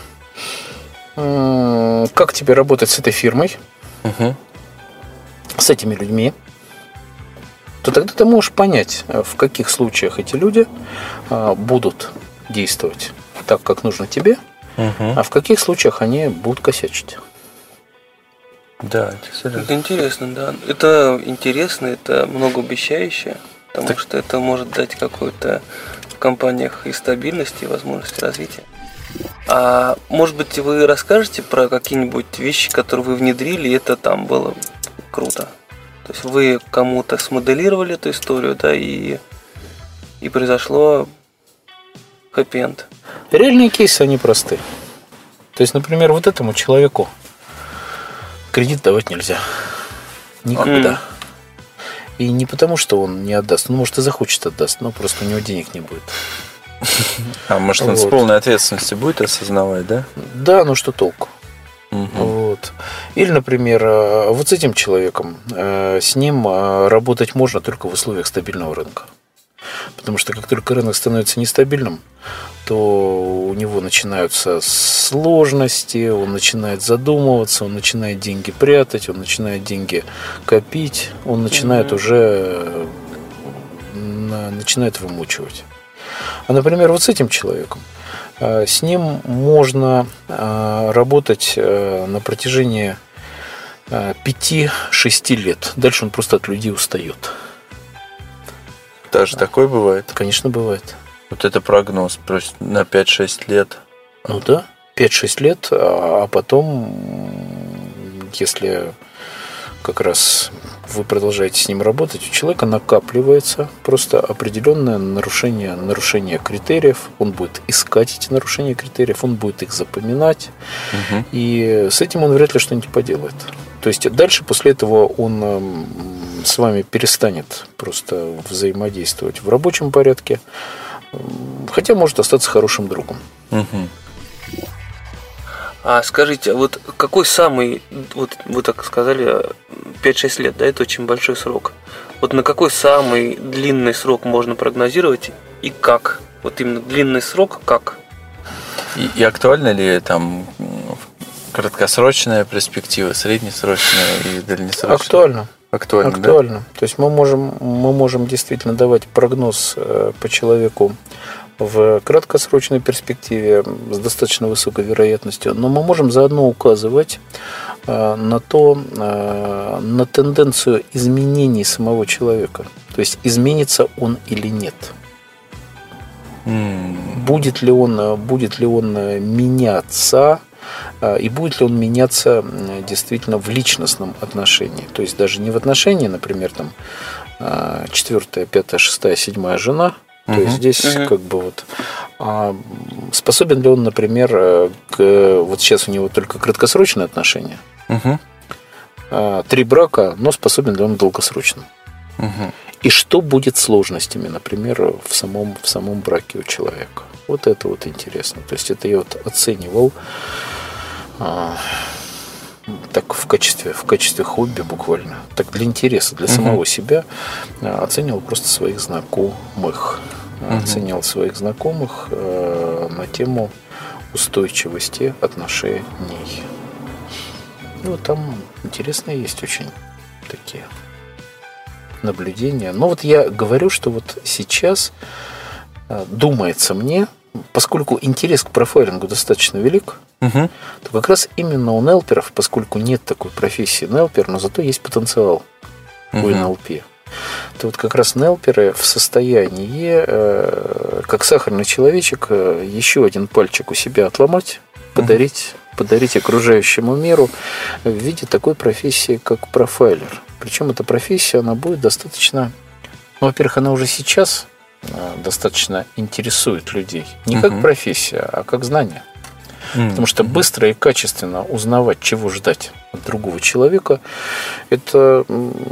B: как тебе работать с этой фирмой, угу. с этими людьми, то тогда ты можешь понять, в каких случаях эти люди будут действовать так, как нужно тебе, угу. а в каких случаях они будут косячить.
A: Да, это серьезно.
C: Это интересно, да. Это интересно, это многообещающе, потому так... что это может дать какую-то в компаниях и стабильность, и возможность развития. А может быть, вы расскажете про какие-нибудь вещи, которые вы внедрили, и это там было круто? То есть вы кому-то смоделировали эту историю, да, и, и произошло хэппи-энд.
B: Реальные кейсы, они просты. То есть, например, вот этому человеку кредит давать нельзя. Никогда. Mm. И не потому, что он не отдаст. Он, может, и захочет отдаст, но просто у него денег не будет.
A: А может, он вот. С полной ответственностью будет осознавать, да?
B: Да, но что толку? Угу. Вот. Или, например, вот с этим человеком, с ним работать можно только в условиях стабильного рынка. Потому что как только рынок становится нестабильным, то у него начинаются сложности, он начинает задумываться, он начинает деньги прятать, он начинает деньги копить, он начинает угу. уже начинает вымучивать. А, например, вот с этим человеком, с ним можно работать на протяжении пяти-шести лет. Дальше он просто от людей устает.
A: Даже такое бывает?
B: Конечно, бывает.
A: Вот это прогноз на пять-шесть лет.
B: Ну да, пять-шесть лет, а потом, если как раз вы продолжаете с ним работать, у человека накапливается просто определенное нарушение, нарушение критериев. Он будет искать эти нарушения критериев, он будет их запоминать. Угу. И с этим он вряд ли что-нибудь поделает. То есть дальше после этого он с вами перестанет просто взаимодействовать в рабочем порядке, хотя может остаться хорошим другом.
A: Угу.
C: А скажите, вот какой самый, вот вы так сказали, пять-шесть лет, да, это очень большой срок. Вот на какой самый длинный срок можно прогнозировать и как? Вот именно длинный срок как?
A: И, и актуальна ли там краткосрочная перспектива, среднесрочная и дальнесрочная?
B: Актуально.
A: Актуально,
B: Актуально.
A: Да?
B: То есть мы можем, мы можем действительно давать прогноз по человеку в краткосрочной перспективе с достаточно высокой вероятностью, но мы можем заодно указывать на то, на тенденцию изменений самого человека. То есть изменится он или нет. Mm. Будет ли он, будет ли он меняться, и будет ли он меняться действительно в личностном отношении. То есть даже не в отношении, например, там четвертая, пятая, шестая, седьмая жена. То есть здесь uh-huh. как бы вот а способен ли он, например, к, вот сейчас у него только краткосрочные отношения, uh-huh. а, три брака, но способен ли он к долгосрочным? Uh-huh. И что будет с сложностями, например, в самом, в самом браке у человека? Вот это вот интересно. То есть это я вот оценивал а, так в качестве, в качестве хобби буквально, так для интереса, для uh-huh. самого себя а, оценивал просто своих знакомых. Uh-huh. Оценивал своих знакомых а, на тему устойчивости отношений. Ну, там интересные есть очень такие наблюдения. Но вот я говорю, что вот сейчас думается мне, поскольку интерес к профайлингу достаточно велик, угу. то как раз именно у нелперов, поскольку нет такой профессии нелпер, но зато есть потенциал угу. у эн эл пи, то вот как раз нелперы в состоянии, как сахарный человечек, еще один пальчик у себя отломать, подарить, угу. подарить окружающему миру в виде такой профессии, как профайлер. Причем эта профессия, она будет достаточно, ну, во-первых, она уже сейчас достаточно интересует людей. Не как uh-huh. профессия, а как знание. Uh-huh. Потому что быстро и качественно узнавать, чего ждать от другого человека, это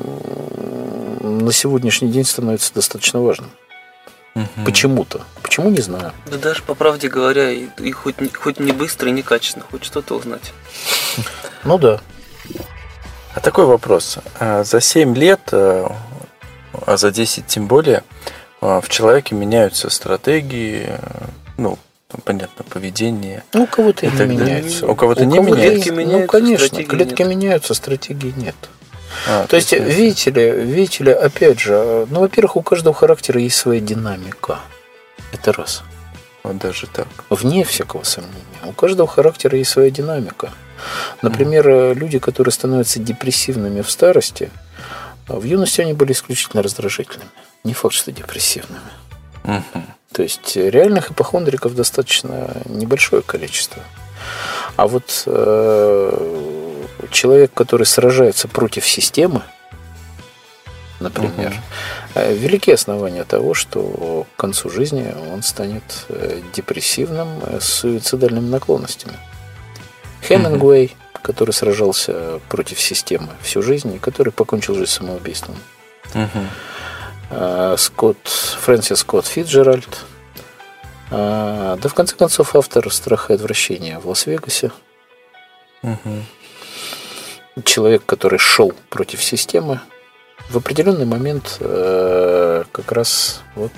B: на сегодняшний день становится достаточно важным. Uh-huh. Почему-то. Почему, не знаю.
C: Да даже, по правде говоря, и, и хоть, хоть не быстро, и не качественно, хоть что-то узнать.
B: Ну да.
A: А такой вопрос. За семь лет, а за десять тем более, в человеке меняются стратегии, ну, понятно, поведение.
B: Ну, у кого-то и не меняются.
A: У кого-то у не кого меняются.
B: меняются. Ну, конечно, клетки нет. меняются, стратегии нет. А, то, то есть, видите ли, видите ли, опять же, ну, во-первых, у каждого характера есть своя динамика. Это раз.
A: Вот даже так.
B: Вне всякого сомнения. У каждого характера есть своя динамика. Например, mm. люди, которые становятся депрессивными в старости, в юности они были исключительно раздражительными. Не факт, что депрессивными. Mm-hmm. То есть реальных ипохондриков достаточно небольшое количество. А вот э, человек, который сражается против системы, например, uh-huh. велики основания того, что к концу жизни он станет депрессивным с суицидальными наклонностями. Хемингуэй, uh-huh. который сражался против системы всю жизнь и который покончил жизнь самоубийством. Uh-huh. Скотт, Фрэнсис Скотт Фитджеральд. Да, в конце концов, автор «Страха и отвращения» в Лас-Вегасе. Uh-huh. Человек, который шел против системы, в определенный момент э, как раз вот.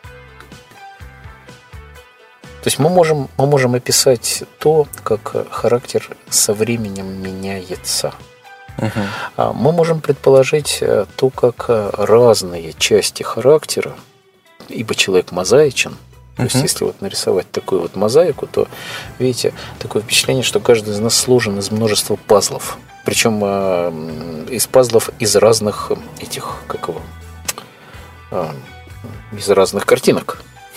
B: То есть мы можем, мы можем описать то, как характер со временем меняется. Uh-huh. Мы можем предположить то, как разные части характера, ибо человек мозаичен. То uh-huh. есть, если вот нарисовать такую вот мозаику, то, видите, такое впечатление, что каждый из нас сложен из множества пазлов. Причем э, из пазлов из разных этих, как его, э, из разных картинок.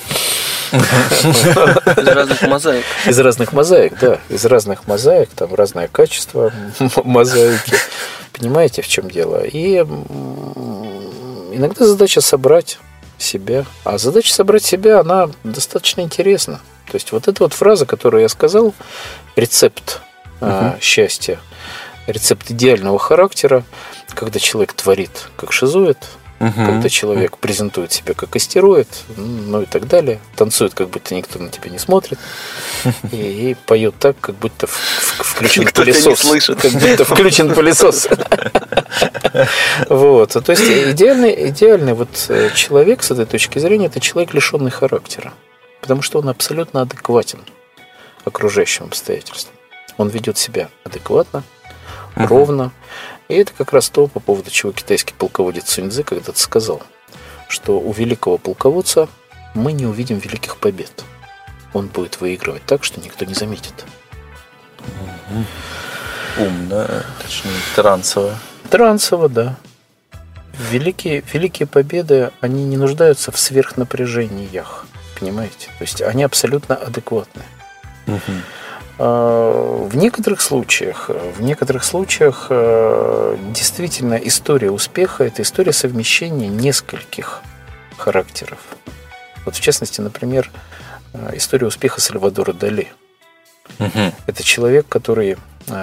C: Из разных мозаик.
B: Из разных мозаик, да. Из разных мозаик, там разное качество мозаики. Понимаете, в чем дело? И иногда задача собрать себя. А задача собрать себя, она достаточно интересна. То есть вот эта вот фраза, которую я сказал, рецепт uh-huh. счастья, рецепт идеального характера, когда человек творит как шизоид, uh-huh. когда человек uh-huh. презентует себя как астероид, ну и так далее, танцует, как будто никто на тебя не смотрит, и, и поет так, как будто в, в, включен пылесос. Как будто включен пылесос. Вот. То есть идеальный, идеальный вот человек с этой точки зрения – это человек, лишенный характера. Потому что он абсолютно адекватен окружающим обстоятельствам. Он ведет себя адекватно, uh-huh. ровно. И это как раз то, по поводу чего китайский полководец Сунь Цзы когда-то сказал, что у великого полководца мы не увидим великих побед. Он будет выигрывать так, что никто не заметит.
A: Uh-huh. Умно, точнее, трансово.
B: Трансово, да. Великие, великие победы, они не нуждаются в сверхнапряжениях. Понимаете? То есть они абсолютно адекватны. Угу. В некоторых случаях, в некоторых случаях действительно история успеха – это история совмещения нескольких характеров. Вот в частности, например, история успеха Сальвадора Дали. Угу. Это человек, который,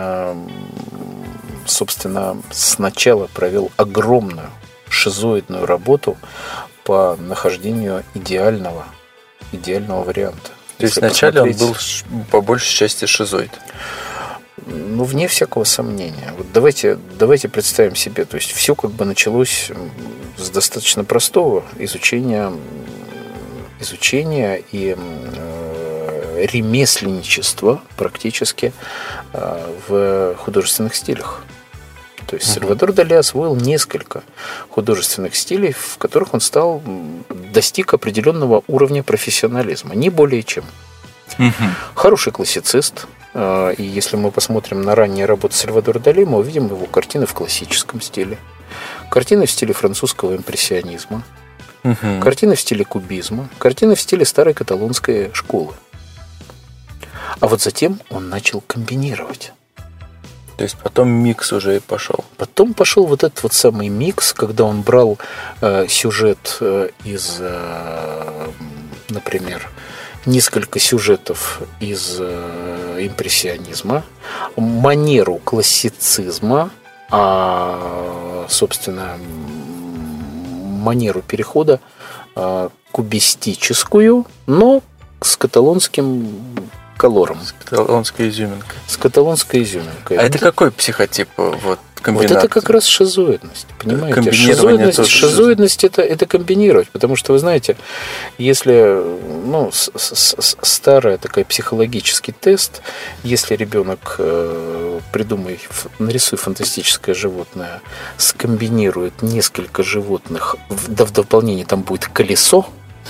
B: собственно, сначала провел огромную шизоидную работу по нахождению идеального идеального варианта.
A: То есть вначале он был по большей части шизоид?
B: Ну, вне всякого сомнения. Вот давайте, давайте представим себе, то есть все как бы началось с достаточно простого изучения, изучения и э, ремесленничества практически э, в художественных стилях. То есть Сальвадор Дали освоил несколько художественных стилей, в которых он стал, достиг определенного уровня профессионализма, не более чем. Угу. Хороший классицист. И если мы посмотрим на ранние работы Сальвадора Дали, мы увидим его картины в классическом стиле, картины в стиле французского импрессионизма, угу. картины в стиле кубизма, картины в стиле старой каталонской школы. А вот затем он начал комбинировать.
A: То есть потом микс уже и пошел.
B: Потом пошел вот этот вот самый микс, когда он брал э, сюжет э, из, э, например, несколько сюжетов из э, импрессионизма, манеру классицизма, а, собственно, манеру перехода э, кубистическую, но с каталонским колором.
A: С каталонской изюминкой.
B: С каталонской изюминкой.
A: А это какой психотип? Вот,
B: вот это как раз шизоидность. Понимаете? Шизоидность, шизоидность это, это комбинировать. Потому что, вы знаете, если ну, с, с, с, старый такой психологический тест, если ребенок, э, придумай, нарисуй фантастическое животное, скомбинирует несколько животных, да в дополнение там будет колесо,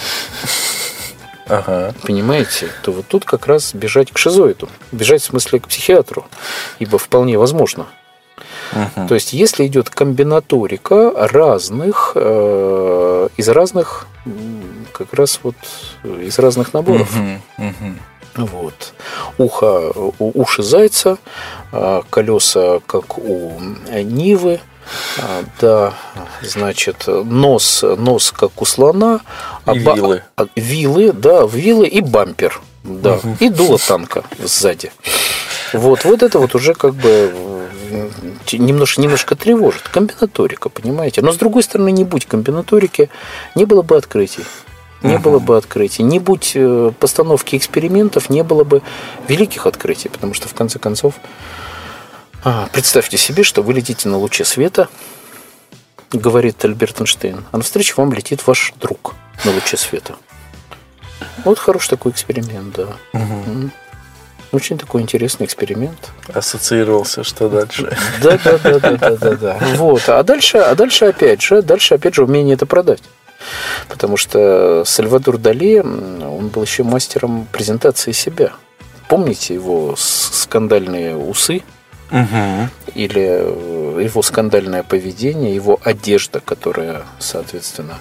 A: ага.
B: понимаете, то вот тут как раз бежать к шизоиду. Бежать в смысле к психиатру, ибо вполне возможно. Uh-huh. То есть, если идет комбинаторика разных, э, из разных, как раз вот, из разных наборов.
A: Uh-huh. Uh-huh.
B: Вот. Ухо, уши зайца, колеса, как у Нивы, да, значит, нос, нос как у слона,
A: и ба- вилы.
B: Вилы, да, вилы и бампер, да, uh-huh. и дуло танка сзади. Вот, вот это вот уже как бы немножко, немножко тревожит. Комбинаторика, понимаете? Но с другой стороны, не будь комбинаторики, не было бы открытий. Не uh-huh. было бы открытий. Не будь постановки экспериментов, не было бы великих открытий. Потому что, в конце концов, представьте себе, что вы летите на луче света, говорит Альберт Эйнштейн, а навстречу вам летит ваш друг на луче света. Вот хороший такой эксперимент, да. Uh-huh. Очень такой интересный эксперимент.
A: Ассоциировался, что дальше.
B: Да, да, да, да, да, да, да. Вот. А дальше, а дальше опять же, дальше опять же умение это продать. Потому что Сальвадор Дали, он был еще мастером презентации себя. Помните его скандальные усы? Угу. Или его скандальное поведение, его одежда, которая, соответственно,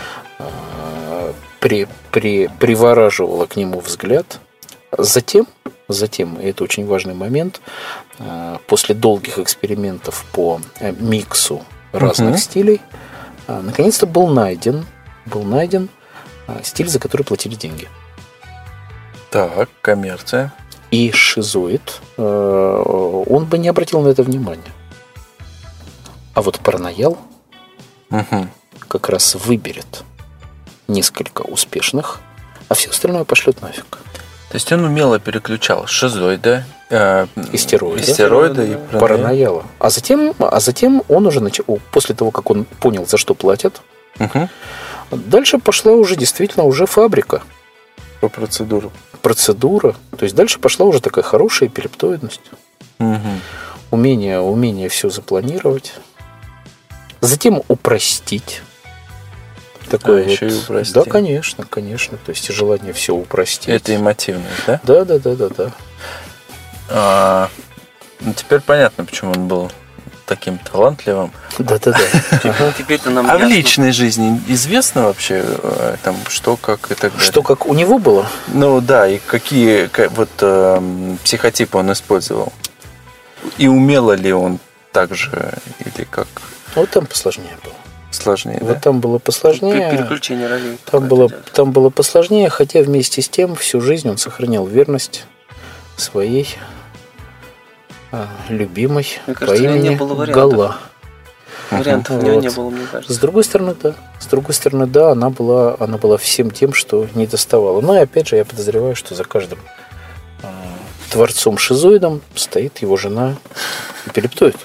B: при, при, привораживала к нему взгляд. Затем, затем, и это очень важный момент, после долгих экспериментов по миксу разных uh-huh. стилей, наконец-то был найден, был найден стиль, за который платили деньги.
A: Так, коммерция.
B: И шизоид, он бы не обратил на это внимания. А вот параноял uh-huh. как раз выберет несколько успешных, а все остальное пошлет нафиг.
A: То есть он умело переключал шизоида, э,
B: и стероиды,
A: и стероиды, и
B: да. Паранояла. А затем, а затем он уже начал, после того, как он понял, за что платят,
A: угу.
B: дальше пошла уже действительно уже фабрика.
A: По процедуру.
B: Процедура. То есть дальше пошла уже такая хорошая эпилептоидность.
A: Угу.
B: Умение, умение все запланировать. Затем упростить. Такое
A: а,
B: вот.
A: еще и упростить.
B: Да, конечно, конечно. То есть желание все упростить.
A: Это эмотивность, да?
B: Да, да, да, да, да.
A: А, ну, теперь понятно, почему он был таким талантливым.
B: Да, да, да.
C: Теперь-то нам
A: А в
C: ясно.
A: личной жизни известно вообще, там, что, как и так далее?
B: Что, как у него было?
A: Ну да, и какие ка- вот э, психотипы он использовал? И умело ли он так же, или как
B: Вот там посложнее было.
A: сложнее,
B: Вот
A: да?
B: там было посложнее.
C: Переключение ролей.
B: Там было, там было посложнее, хотя вместе с тем всю жизнь он сохранял верность своей а, любимой
C: Мне
B: по
C: кажется, у него не
B: имени
C: было вариантов.
B: Гала.
C: Вариантов у
B: Вот.
C: него не было, мне кажется.
B: С другой стороны, да. С другой стороны, да, она была, она была всем тем, что не доставала. Но и опять же, я подозреваю, что за каждым а, творцом-шизоидом стоит его жена эпилептоид.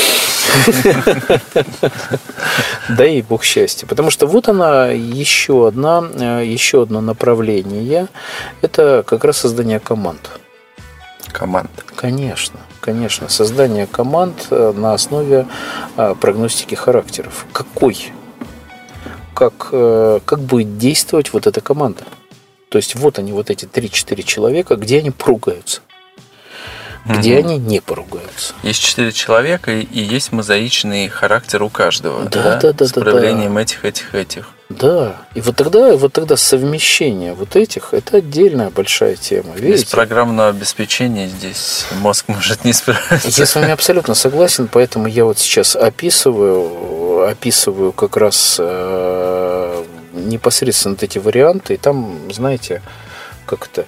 B: Дай ей бог счастья. Потому что вот она еще одна, еще одно направление. Это как раз создание команд.
A: Команд.
B: Конечно, конечно. Создание команд на основе прогностики характеров. Какой? Как, как будет действовать вот эта команда? То есть вот они, вот эти три-четыре человека, где они поругаются? Где
A: Угу.
B: они не поругаются?
A: Есть четыре человека, и есть мозаичный характер у каждого.
B: Да, да, да,
A: С
B: да,
A: проявлением
B: да.
A: этих, этих, этих.
B: Да, и вот тогда, вот тогда совмещение вот этих – это отдельная большая тема.
A: Без
B: Видите?
A: программного обеспечения здесь мозг может не справиться.
B: Я с вами абсолютно согласен, поэтому я вот сейчас описываю, описываю как раз э, непосредственно вот эти варианты, и там, знаете, как это…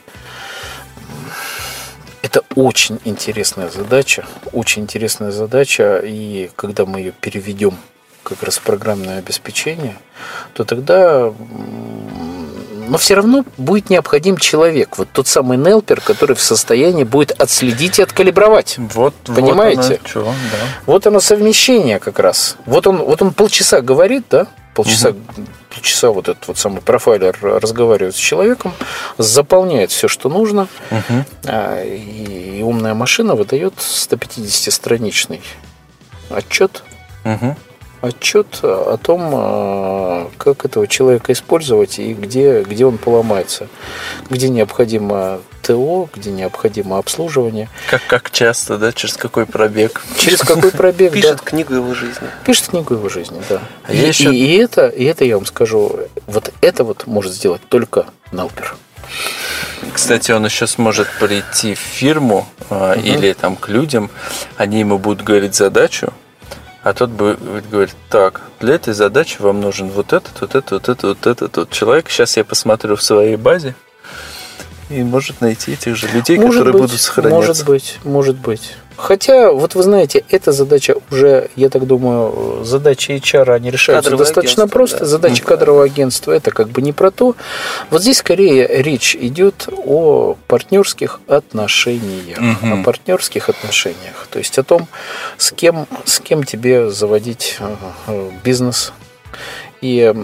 B: Это очень интересная задача, очень интересная задача, и когда мы ее переведем как раз в программное обеспечение, то тогда, но все равно будет необходим человек, вот тот самый нелпер, который в состоянии будет отследить и откалибровать.
A: Вот,
B: Понимаете?
A: Вот оно, чё, да.
B: Вот оно совмещение как раз. Вот он, вот он полчаса говорит, да, полчаса, угу. полчаса вот этот вот самый профайлер разговаривает с человеком, заполняет все, что нужно, угу. и, и умная машина выдает сто пятидесятистраничный отчет.
A: Угу.
B: Отчет о том, как этого человека использовать и где, где он поломается, где необходимо ТО, где необходимо обслуживание.
A: Как, как часто, да, через какой пробег.
B: Через какой пробег, да.
C: Пишет книгу его жизни.
B: Пишет книгу его жизни, да.
A: А
B: и,
A: я еще...
B: и, и, это, и это, я вам скажу, вот это вот может сделать только нелпер.
A: Кстати, он еще сможет прийти в фирму uh-huh. или там к людям, они ему будут говорить задачу, а тот будет говорить: так, для этой задачи вам нужен вот этот, вот этот, вот этот, вот этот вот человек. Сейчас я посмотрю в своей базе и может найти этих же людей,
B: может
A: которые
B: быть,
A: будут сохраняться.
B: Может быть, может быть. Хотя, вот вы знаете, эта задача уже, я так думаю, задачи эйч ар, они решаются
C: Кадровое
B: достаточно просто.
C: Да.
B: Задача mm-hmm. кадрового агентства – это как бы не про то. Вот здесь скорее речь идет о партнерских отношениях. Mm-hmm. О партнерских отношениях. То есть о том, с кем, с кем тебе заводить бизнес и,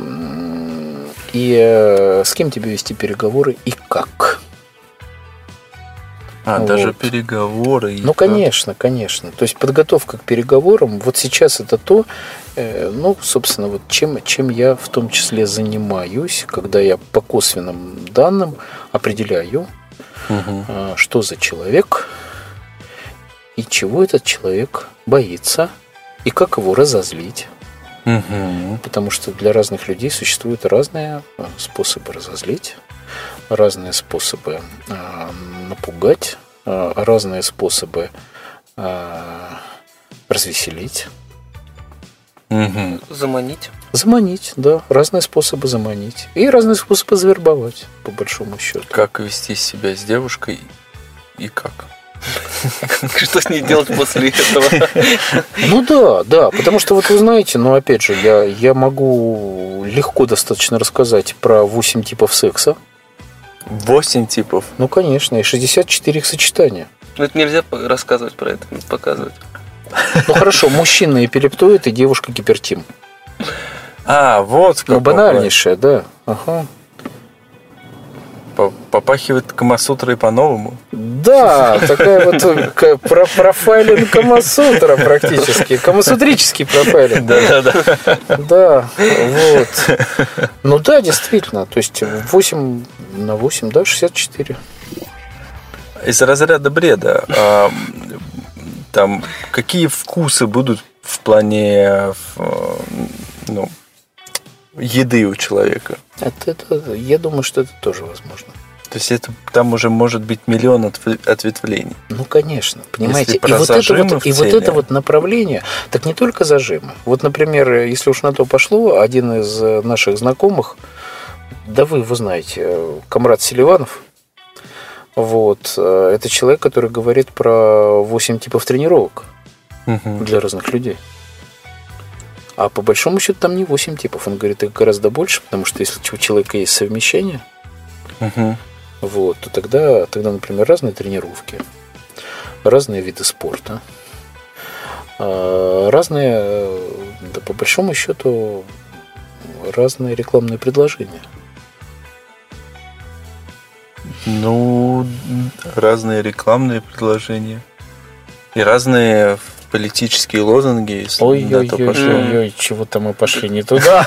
B: и с кем тебе вести переговоры и как.
A: А,
B: вот.
A: Даже переговоры.
B: Ну, конечно, конечно. То есть подготовка к переговорам, вот сейчас это то, э, ну, собственно, вот чем, чем я в том числе занимаюсь, когда я по косвенным данным определяю, угу. э, что за человек и чего этот человек боится, и как его разозлить.
A: Угу.
B: Потому что для разных людей существуют разные способы разозлить, разные способы э, напугать, э, разные способы э, развеселить.
A: Угу.
C: Заманить.
B: Заманить, да. Разные способы заманить. И разные способы завербовать, по большому счету.
A: Как вести себя с девушкой и как?
C: Что с ней делать после этого?
B: Ну да, да, потому что вот вы знаете, ну опять же, я, я могу легко достаточно рассказать про восемь типов секса.
A: восемь типов?
B: Ну конечно, и шестьдесят четыре их сочетания.
C: Но это нельзя рассказывать про это, показывать.
B: Ну хорошо, мужчина эпилептоид и девушка гипертим.
A: А, вот.
B: Ну, банальнейшее, да. Ага.
A: Попахивает Камасутрой по-новому.
B: Да, такая вот про профайлинг Камасутра практически. Камасутрический профайлинг.
A: Да, да, да.
B: Да, вот. Ну да, действительно. То есть восемь на восемь, да, шестьдесят четыре.
A: Из разряда бреда. А, там какие вкусы будут в плане ну, еды у человека?
B: Это, это, я думаю, что это тоже возможно.
A: То есть это там уже может быть миллион ответвлений.
B: Ну, конечно, понимаете.
A: И, вот это, вот,
B: и вот это вот направление, так не только зажимы. Вот, например, если уж на то пошло, один из наших знакомых, да вы его знаете, Камрад Селиванов, вот, это человек, который говорит про восемь типов тренировок угу. для разных людей. А по большому счету там не восемь типов. Он говорит, их гораздо больше, потому что если у человека есть совмещение, угу. вот, то тогда, тогда, например, разные тренировки, разные виды спорта, разные, да по большому счету, разные рекламные предложения.
A: Ну, разные рекламные предложения. И разные политические лозунги, если
B: ой,
A: на
B: ой,
A: то
B: ой,
A: пошло.
B: Ой, ой, чего-то мы пошли не туда.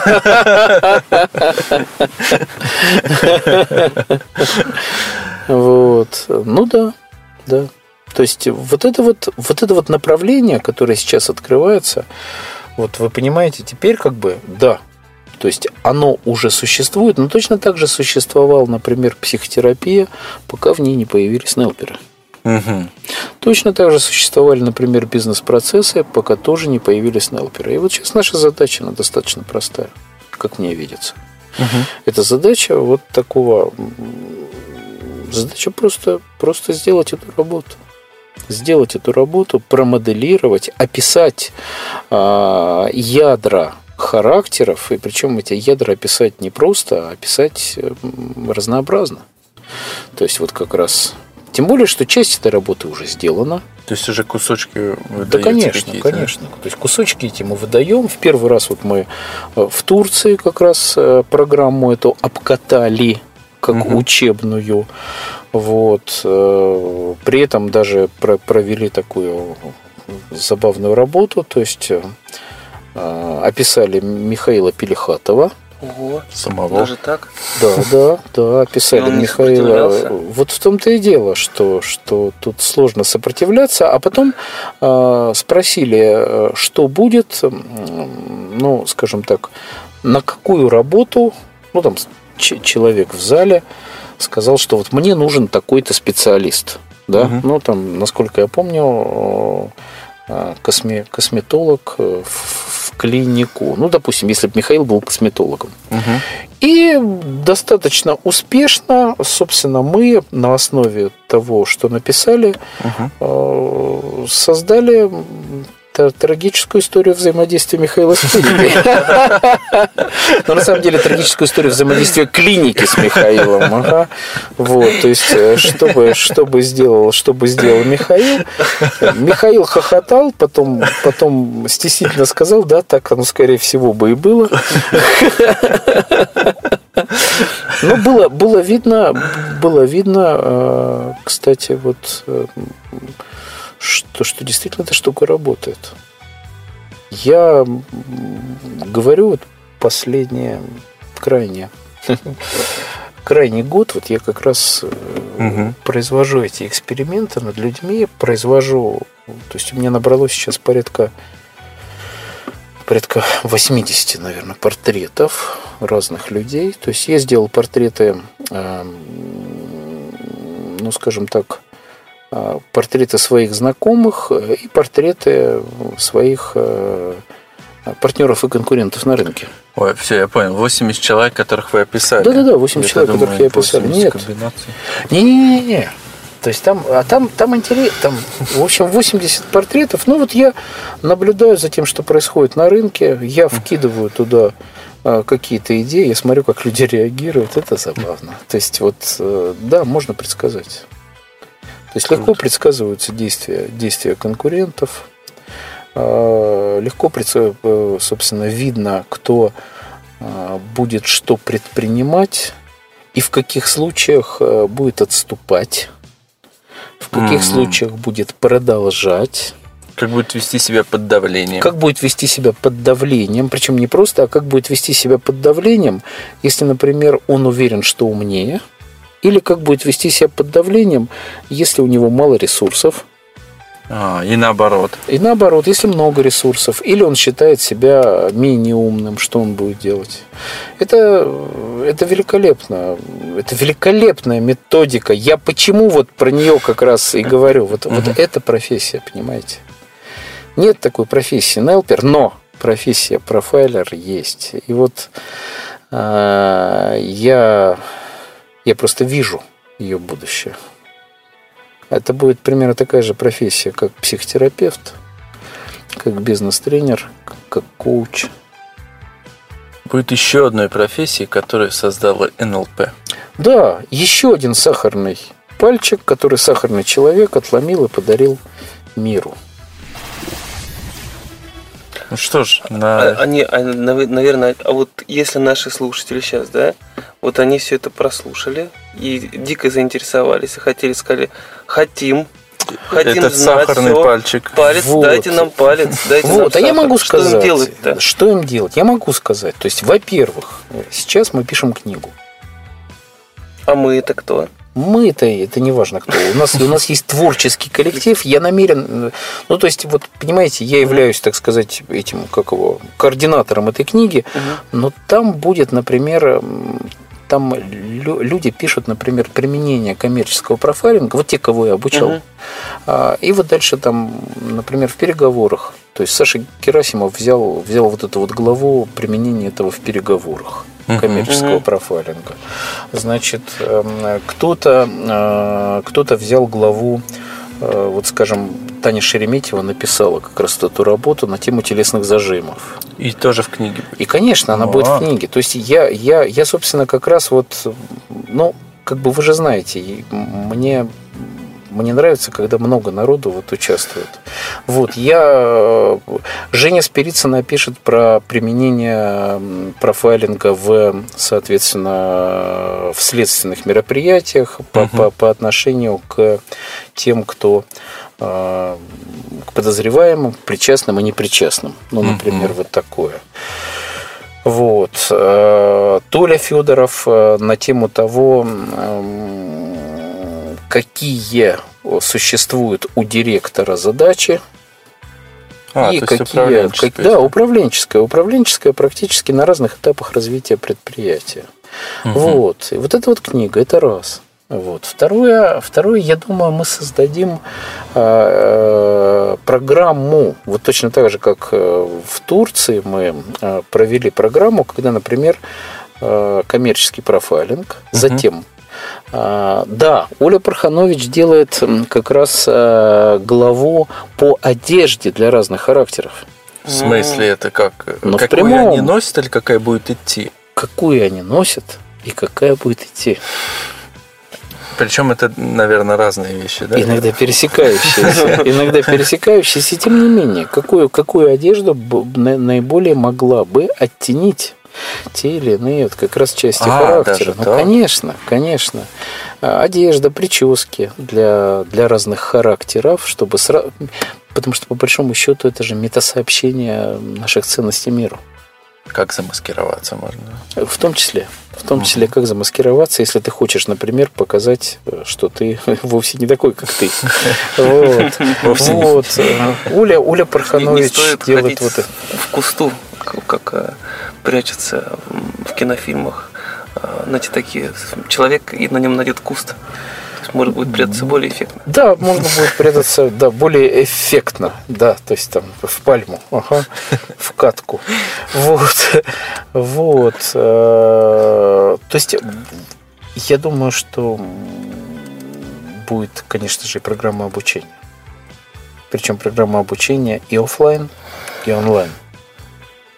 B: Вот. Ну да, да. То есть вот это вот, вот это вот направление, которое сейчас открывается, вот вы понимаете, теперь как бы, да, то есть оно уже существует, но точно так же существовала, например, психотерапия, пока в ней не появились нелперы. Угу. Точно так же существовали, например, бизнес-процессы, пока тоже не появились нелперы. И вот сейчас наша задача, она достаточно простая, как мне видится. Угу. Это задача вот такого, задача просто, просто сделать эту работу. Сделать эту работу, промоделировать, описать э, ядра характеров, и причем эти ядра описать не просто, а описать разнообразно. То есть вот как раз... Тем более, что часть этой работы уже сделана.
A: То есть уже кусочки выдаете?
B: Да, конечно, какие-то. конечно. То есть кусочки эти мы выдаем. В первый раз вот мы в Турции как раз программу эту обкатали как угу. учебную. Вот. При этом даже провели такую забавную работу. То есть описали Михаила Пелихатова.
C: Ого,
A: самого.
C: Даже так?
B: Да, да, да, описали Михаила. Вот в том-то и дело, что, что тут сложно сопротивляться. А потом э, спросили, что будет, ну, скажем так, на какую работу, ну, там, ч- человек в зале сказал, что вот мне нужен такой-то специалист. Да? Угу. Ну, там, насколько я помню, косме, косметолог в, в клинику. Ну, допустим, если бы Михаил был косметологом. Угу. И достаточно успешно, собственно, мы на основе того, что написали, угу. создали трагическую историю взаимодействия Михаила с клиникой. Но на самом деле трагическую историю взаимодействия клиники с Михаилом. Ага. Вот, то есть, что бы, что бы сделал, что бы сделал Михаил. Михаил хохотал, потом, потом стеснительно сказал, да, так оно, скорее всего, бы и было. Но было, было видно, было видно, кстати, вот... Что, что действительно эта штука работает. Я говорю, вот последнее, крайне, крайний год, вот я как раз угу. произвожу эти эксперименты над людьми, произвожу, то есть у меня набралось сейчас порядка, порядка восемьдесят, наверное, портретов разных людей. То есть я сделал портреты, ну, скажем так, портреты своих знакомых и портреты своих партнеров и конкурентов на рынке.
A: Ой, все, я понял. восемьдесят человек, которых вы описали.
B: Да-да-да, восемьдесят человек, думаю, которых я описал. Нет. Не-не-не. То есть там, а там, там интересно, там, в общем, восемьдесят портретов. Ну, вот я наблюдаю за тем, что происходит на рынке, я вкидываю туда какие-то идеи, я смотрю, как люди реагируют, это забавно. То есть, вот, да, можно предсказать. есть легко предсказываются действия, действия конкурентов, легко, собственно, видно, кто будет что предпринимать и в каких случаях будет отступать, в каких mm-hmm. случаях будет продолжать.
A: Как будет вести себя под давлением.
B: Как будет вести себя под давлением, причем не просто, а как будет вести себя под давлением, если, например, он уверен, что умнее, или как будет вести себя под давлением, если у него мало ресурсов.
A: А, и наоборот.
B: И наоборот, если много ресурсов, или он считает себя менее умным, что он будет делать. Это, это великолепно. Это великолепная методика. Я почему вот про нее как раз и говорю. Вот, угу. вот эта профессия, понимаете? Нет такой профессии нелпер, но профессия профайлер есть. И вот э, я, я просто вижу ее будущее. Это будет примерно такая же профессия, как психотерапевт, как бизнес-тренер, как коуч.
A: Будет еще одной профессией, которую создала эн эл пэ.
B: Да, еще один сахарный пальчик, который сахарный человек отломил и подарил миру.
A: Ну что ж, на...
C: они, наверное, а вот если наши слушатели сейчас, да, вот они все это прослушали и дико заинтересовались, и хотели, сказали, хотим, хотим
A: Этот
C: знать
A: сахарный
C: все.
A: пальчик.
C: Палец,
B: вот.
C: Дайте нам палец, дайте
B: вот,
C: нам
B: а
C: сахар.
B: я могу сказать,
C: что им делать-то?
B: Что им делать? Я могу сказать. То есть, во-первых, сейчас мы пишем книгу.
C: А мы это кто?
B: Мы это, это не важно кто. У нас, у нас есть творческий коллектив. Я намерен... Ну, то есть, вот, понимаете, я являюсь, так сказать, этим, как его, координатором этой книги, но там будет, например... Там люди пишут, например, применение коммерческого профайлинга, вот те, кого я обучал. Uh-huh. И вот дальше там, например, в переговорах. То есть Саша Герасимов взял, взял вот эту вот главу применения этого в переговорах. Uh-huh. Коммерческого uh-huh. профайлинга. Значит, кто-то, кто-то взял главу, вот скажем, Таня Шереметьева написала как раз эту работу на тему телесных зажимов.
A: И тоже в книге будет.
B: И, конечно, она
A: А-а-а.
B: будет в книге. То есть я, я, я, собственно, как раз вот, ну, как бы вы же знаете, мне, мне нравится, когда много народу вот участвует. Вот, я... Женя Спирицына пишет про применение профайлинга в, соответственно, в следственных мероприятиях по, uh-huh. по, по отношению к тем, кто... к подозреваемым, к причастным и непричастным. Ну, например, uh-huh. вот такое. Вот. Толя Федоров на тему того, какие существуют у директора задачи.
A: А,
B: и
A: то
B: какие,
A: есть управленческая.
B: как, да, управленческая. Управленческая практически на разных этапах развития предприятия. Uh-huh. Вот. И вот эта вот книга, это раз. Вот. Второе, второе, я думаю, мы создадим э, программу, вот точно так же, как в Турции мы провели программу, когда, например, э, коммерческий профайлинг, uh-huh. затем, э, да, Оля Парханович делает как раз э, главу по одежде для разных характеров.
A: В смысле, это как?
B: Но
A: какую они носят или какая будет идти?
B: Какую они носят и какая будет идти.
A: Причем это, наверное, разные вещи, да?
B: Иногда пересекающиеся. Иногда пересекающиеся. Тем не менее, какую, какую одежду наиболее могла бы оттенить те или иные вот как раз части а, характера. Ну, конечно, конечно. Одежда, прически для, для разных характеров, чтобы сразу... Потому что, по большому счету, это же метасообщение наших ценностей миру.
A: Как замаскироваться можно?
B: В том числе. В том числе, как замаскироваться, если ты хочешь, например, показать, что ты вовсе не такой, как ты. Вот. Вот. Оля, Оля Парханович делает вот это.
C: В кусту, как прячется в кинофильмах. Знаете, такие. Человек, и на нем найдет куст. Может будет прятаться более эффектно.
B: Да, можно будет прятаться, да, более эффектно, да, то есть там в пальму, ага, в катку, вот, вот, то есть я думаю, что будет, конечно же, и программа обучения, причем программа обучения и офлайн, и онлайн.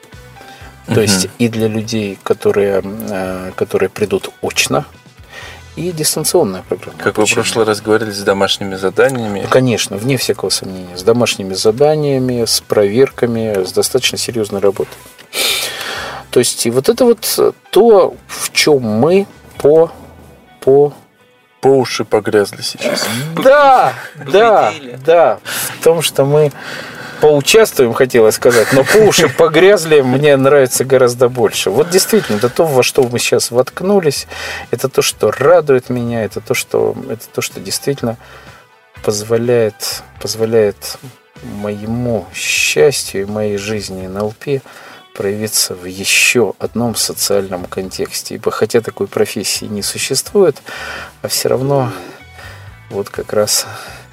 B: То есть и для людей, которые, которые придут очно, и дистанционное программное
A: Как
B: обучение.
A: вы в прошлый раз говорили, с домашними заданиями.
B: Ну, конечно, вне всякого сомнения. С домашними заданиями, с проверками, с достаточно серьезной работой. То есть, и вот это вот то, в чем мы по... по...
A: По уши погрязли сейчас.
B: Да, да,
C: Победили.
B: да. В том, что мы поучаствуем, хотелось сказать, но по уши погрязли, мне нравится гораздо больше. Вот действительно, это то, во что мы сейчас воткнулись, это то, что радует меня, это то, что, это то, что действительно позволяет, позволяет моему счастью и моей жизни эн эл пи проявиться в еще одном социальном контексте. Ибо хотя такой профессии не существует, а все равно вот как раз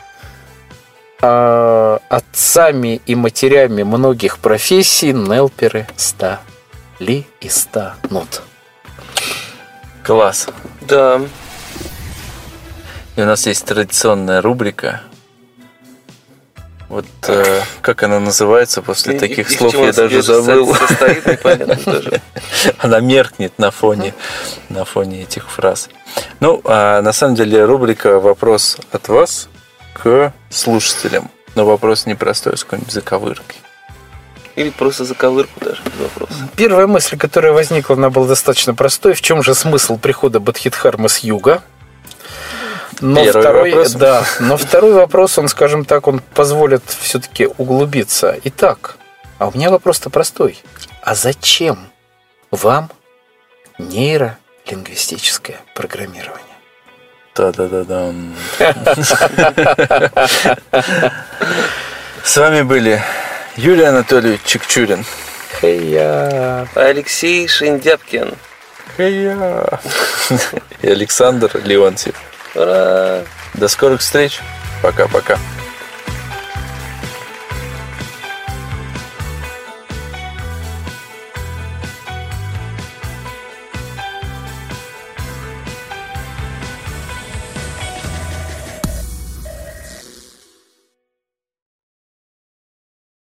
B: а, отцами и матерями многих профессий нелперы стали и станут.
A: Класс.
C: Да.
A: И у нас есть традиционная рубрика. Вот э, как она называется после
C: И-
A: таких
C: из
A: слов,
C: чего
A: я
C: она
A: даже
C: себе
A: забыл.
C: со- состоит, непонятно тоже.
A: Она меркнет на фоне, на фоне этих фраз. Ну, а на самом деле рубрика «Вопрос от вас» к слушателям. Но вопрос непростой, с какой-нибудь заковыркой.
C: Или просто заковырку даже без вопроса.
B: Первая мысль, которая возникла, она была достаточно простой. В чем же смысл прихода Бодхидхармы с юга? Но
A: Первый
B: второй,
A: вопрос.
B: да, но второй вопрос, он, скажем так, он позволит все-таки углубиться. Итак, а у меня вопрос-то простой. А зачем вам нейролингвистическое программирование?
A: Да-да-да-да. С вами были Юрий Анатольевич Чикчурин.
B: Хей-я.
C: Алексей Шиндяпкин.
A: Хей-я. И Александр Леонтьев.
C: Ура!
A: До скорых встреч. Пока-пока.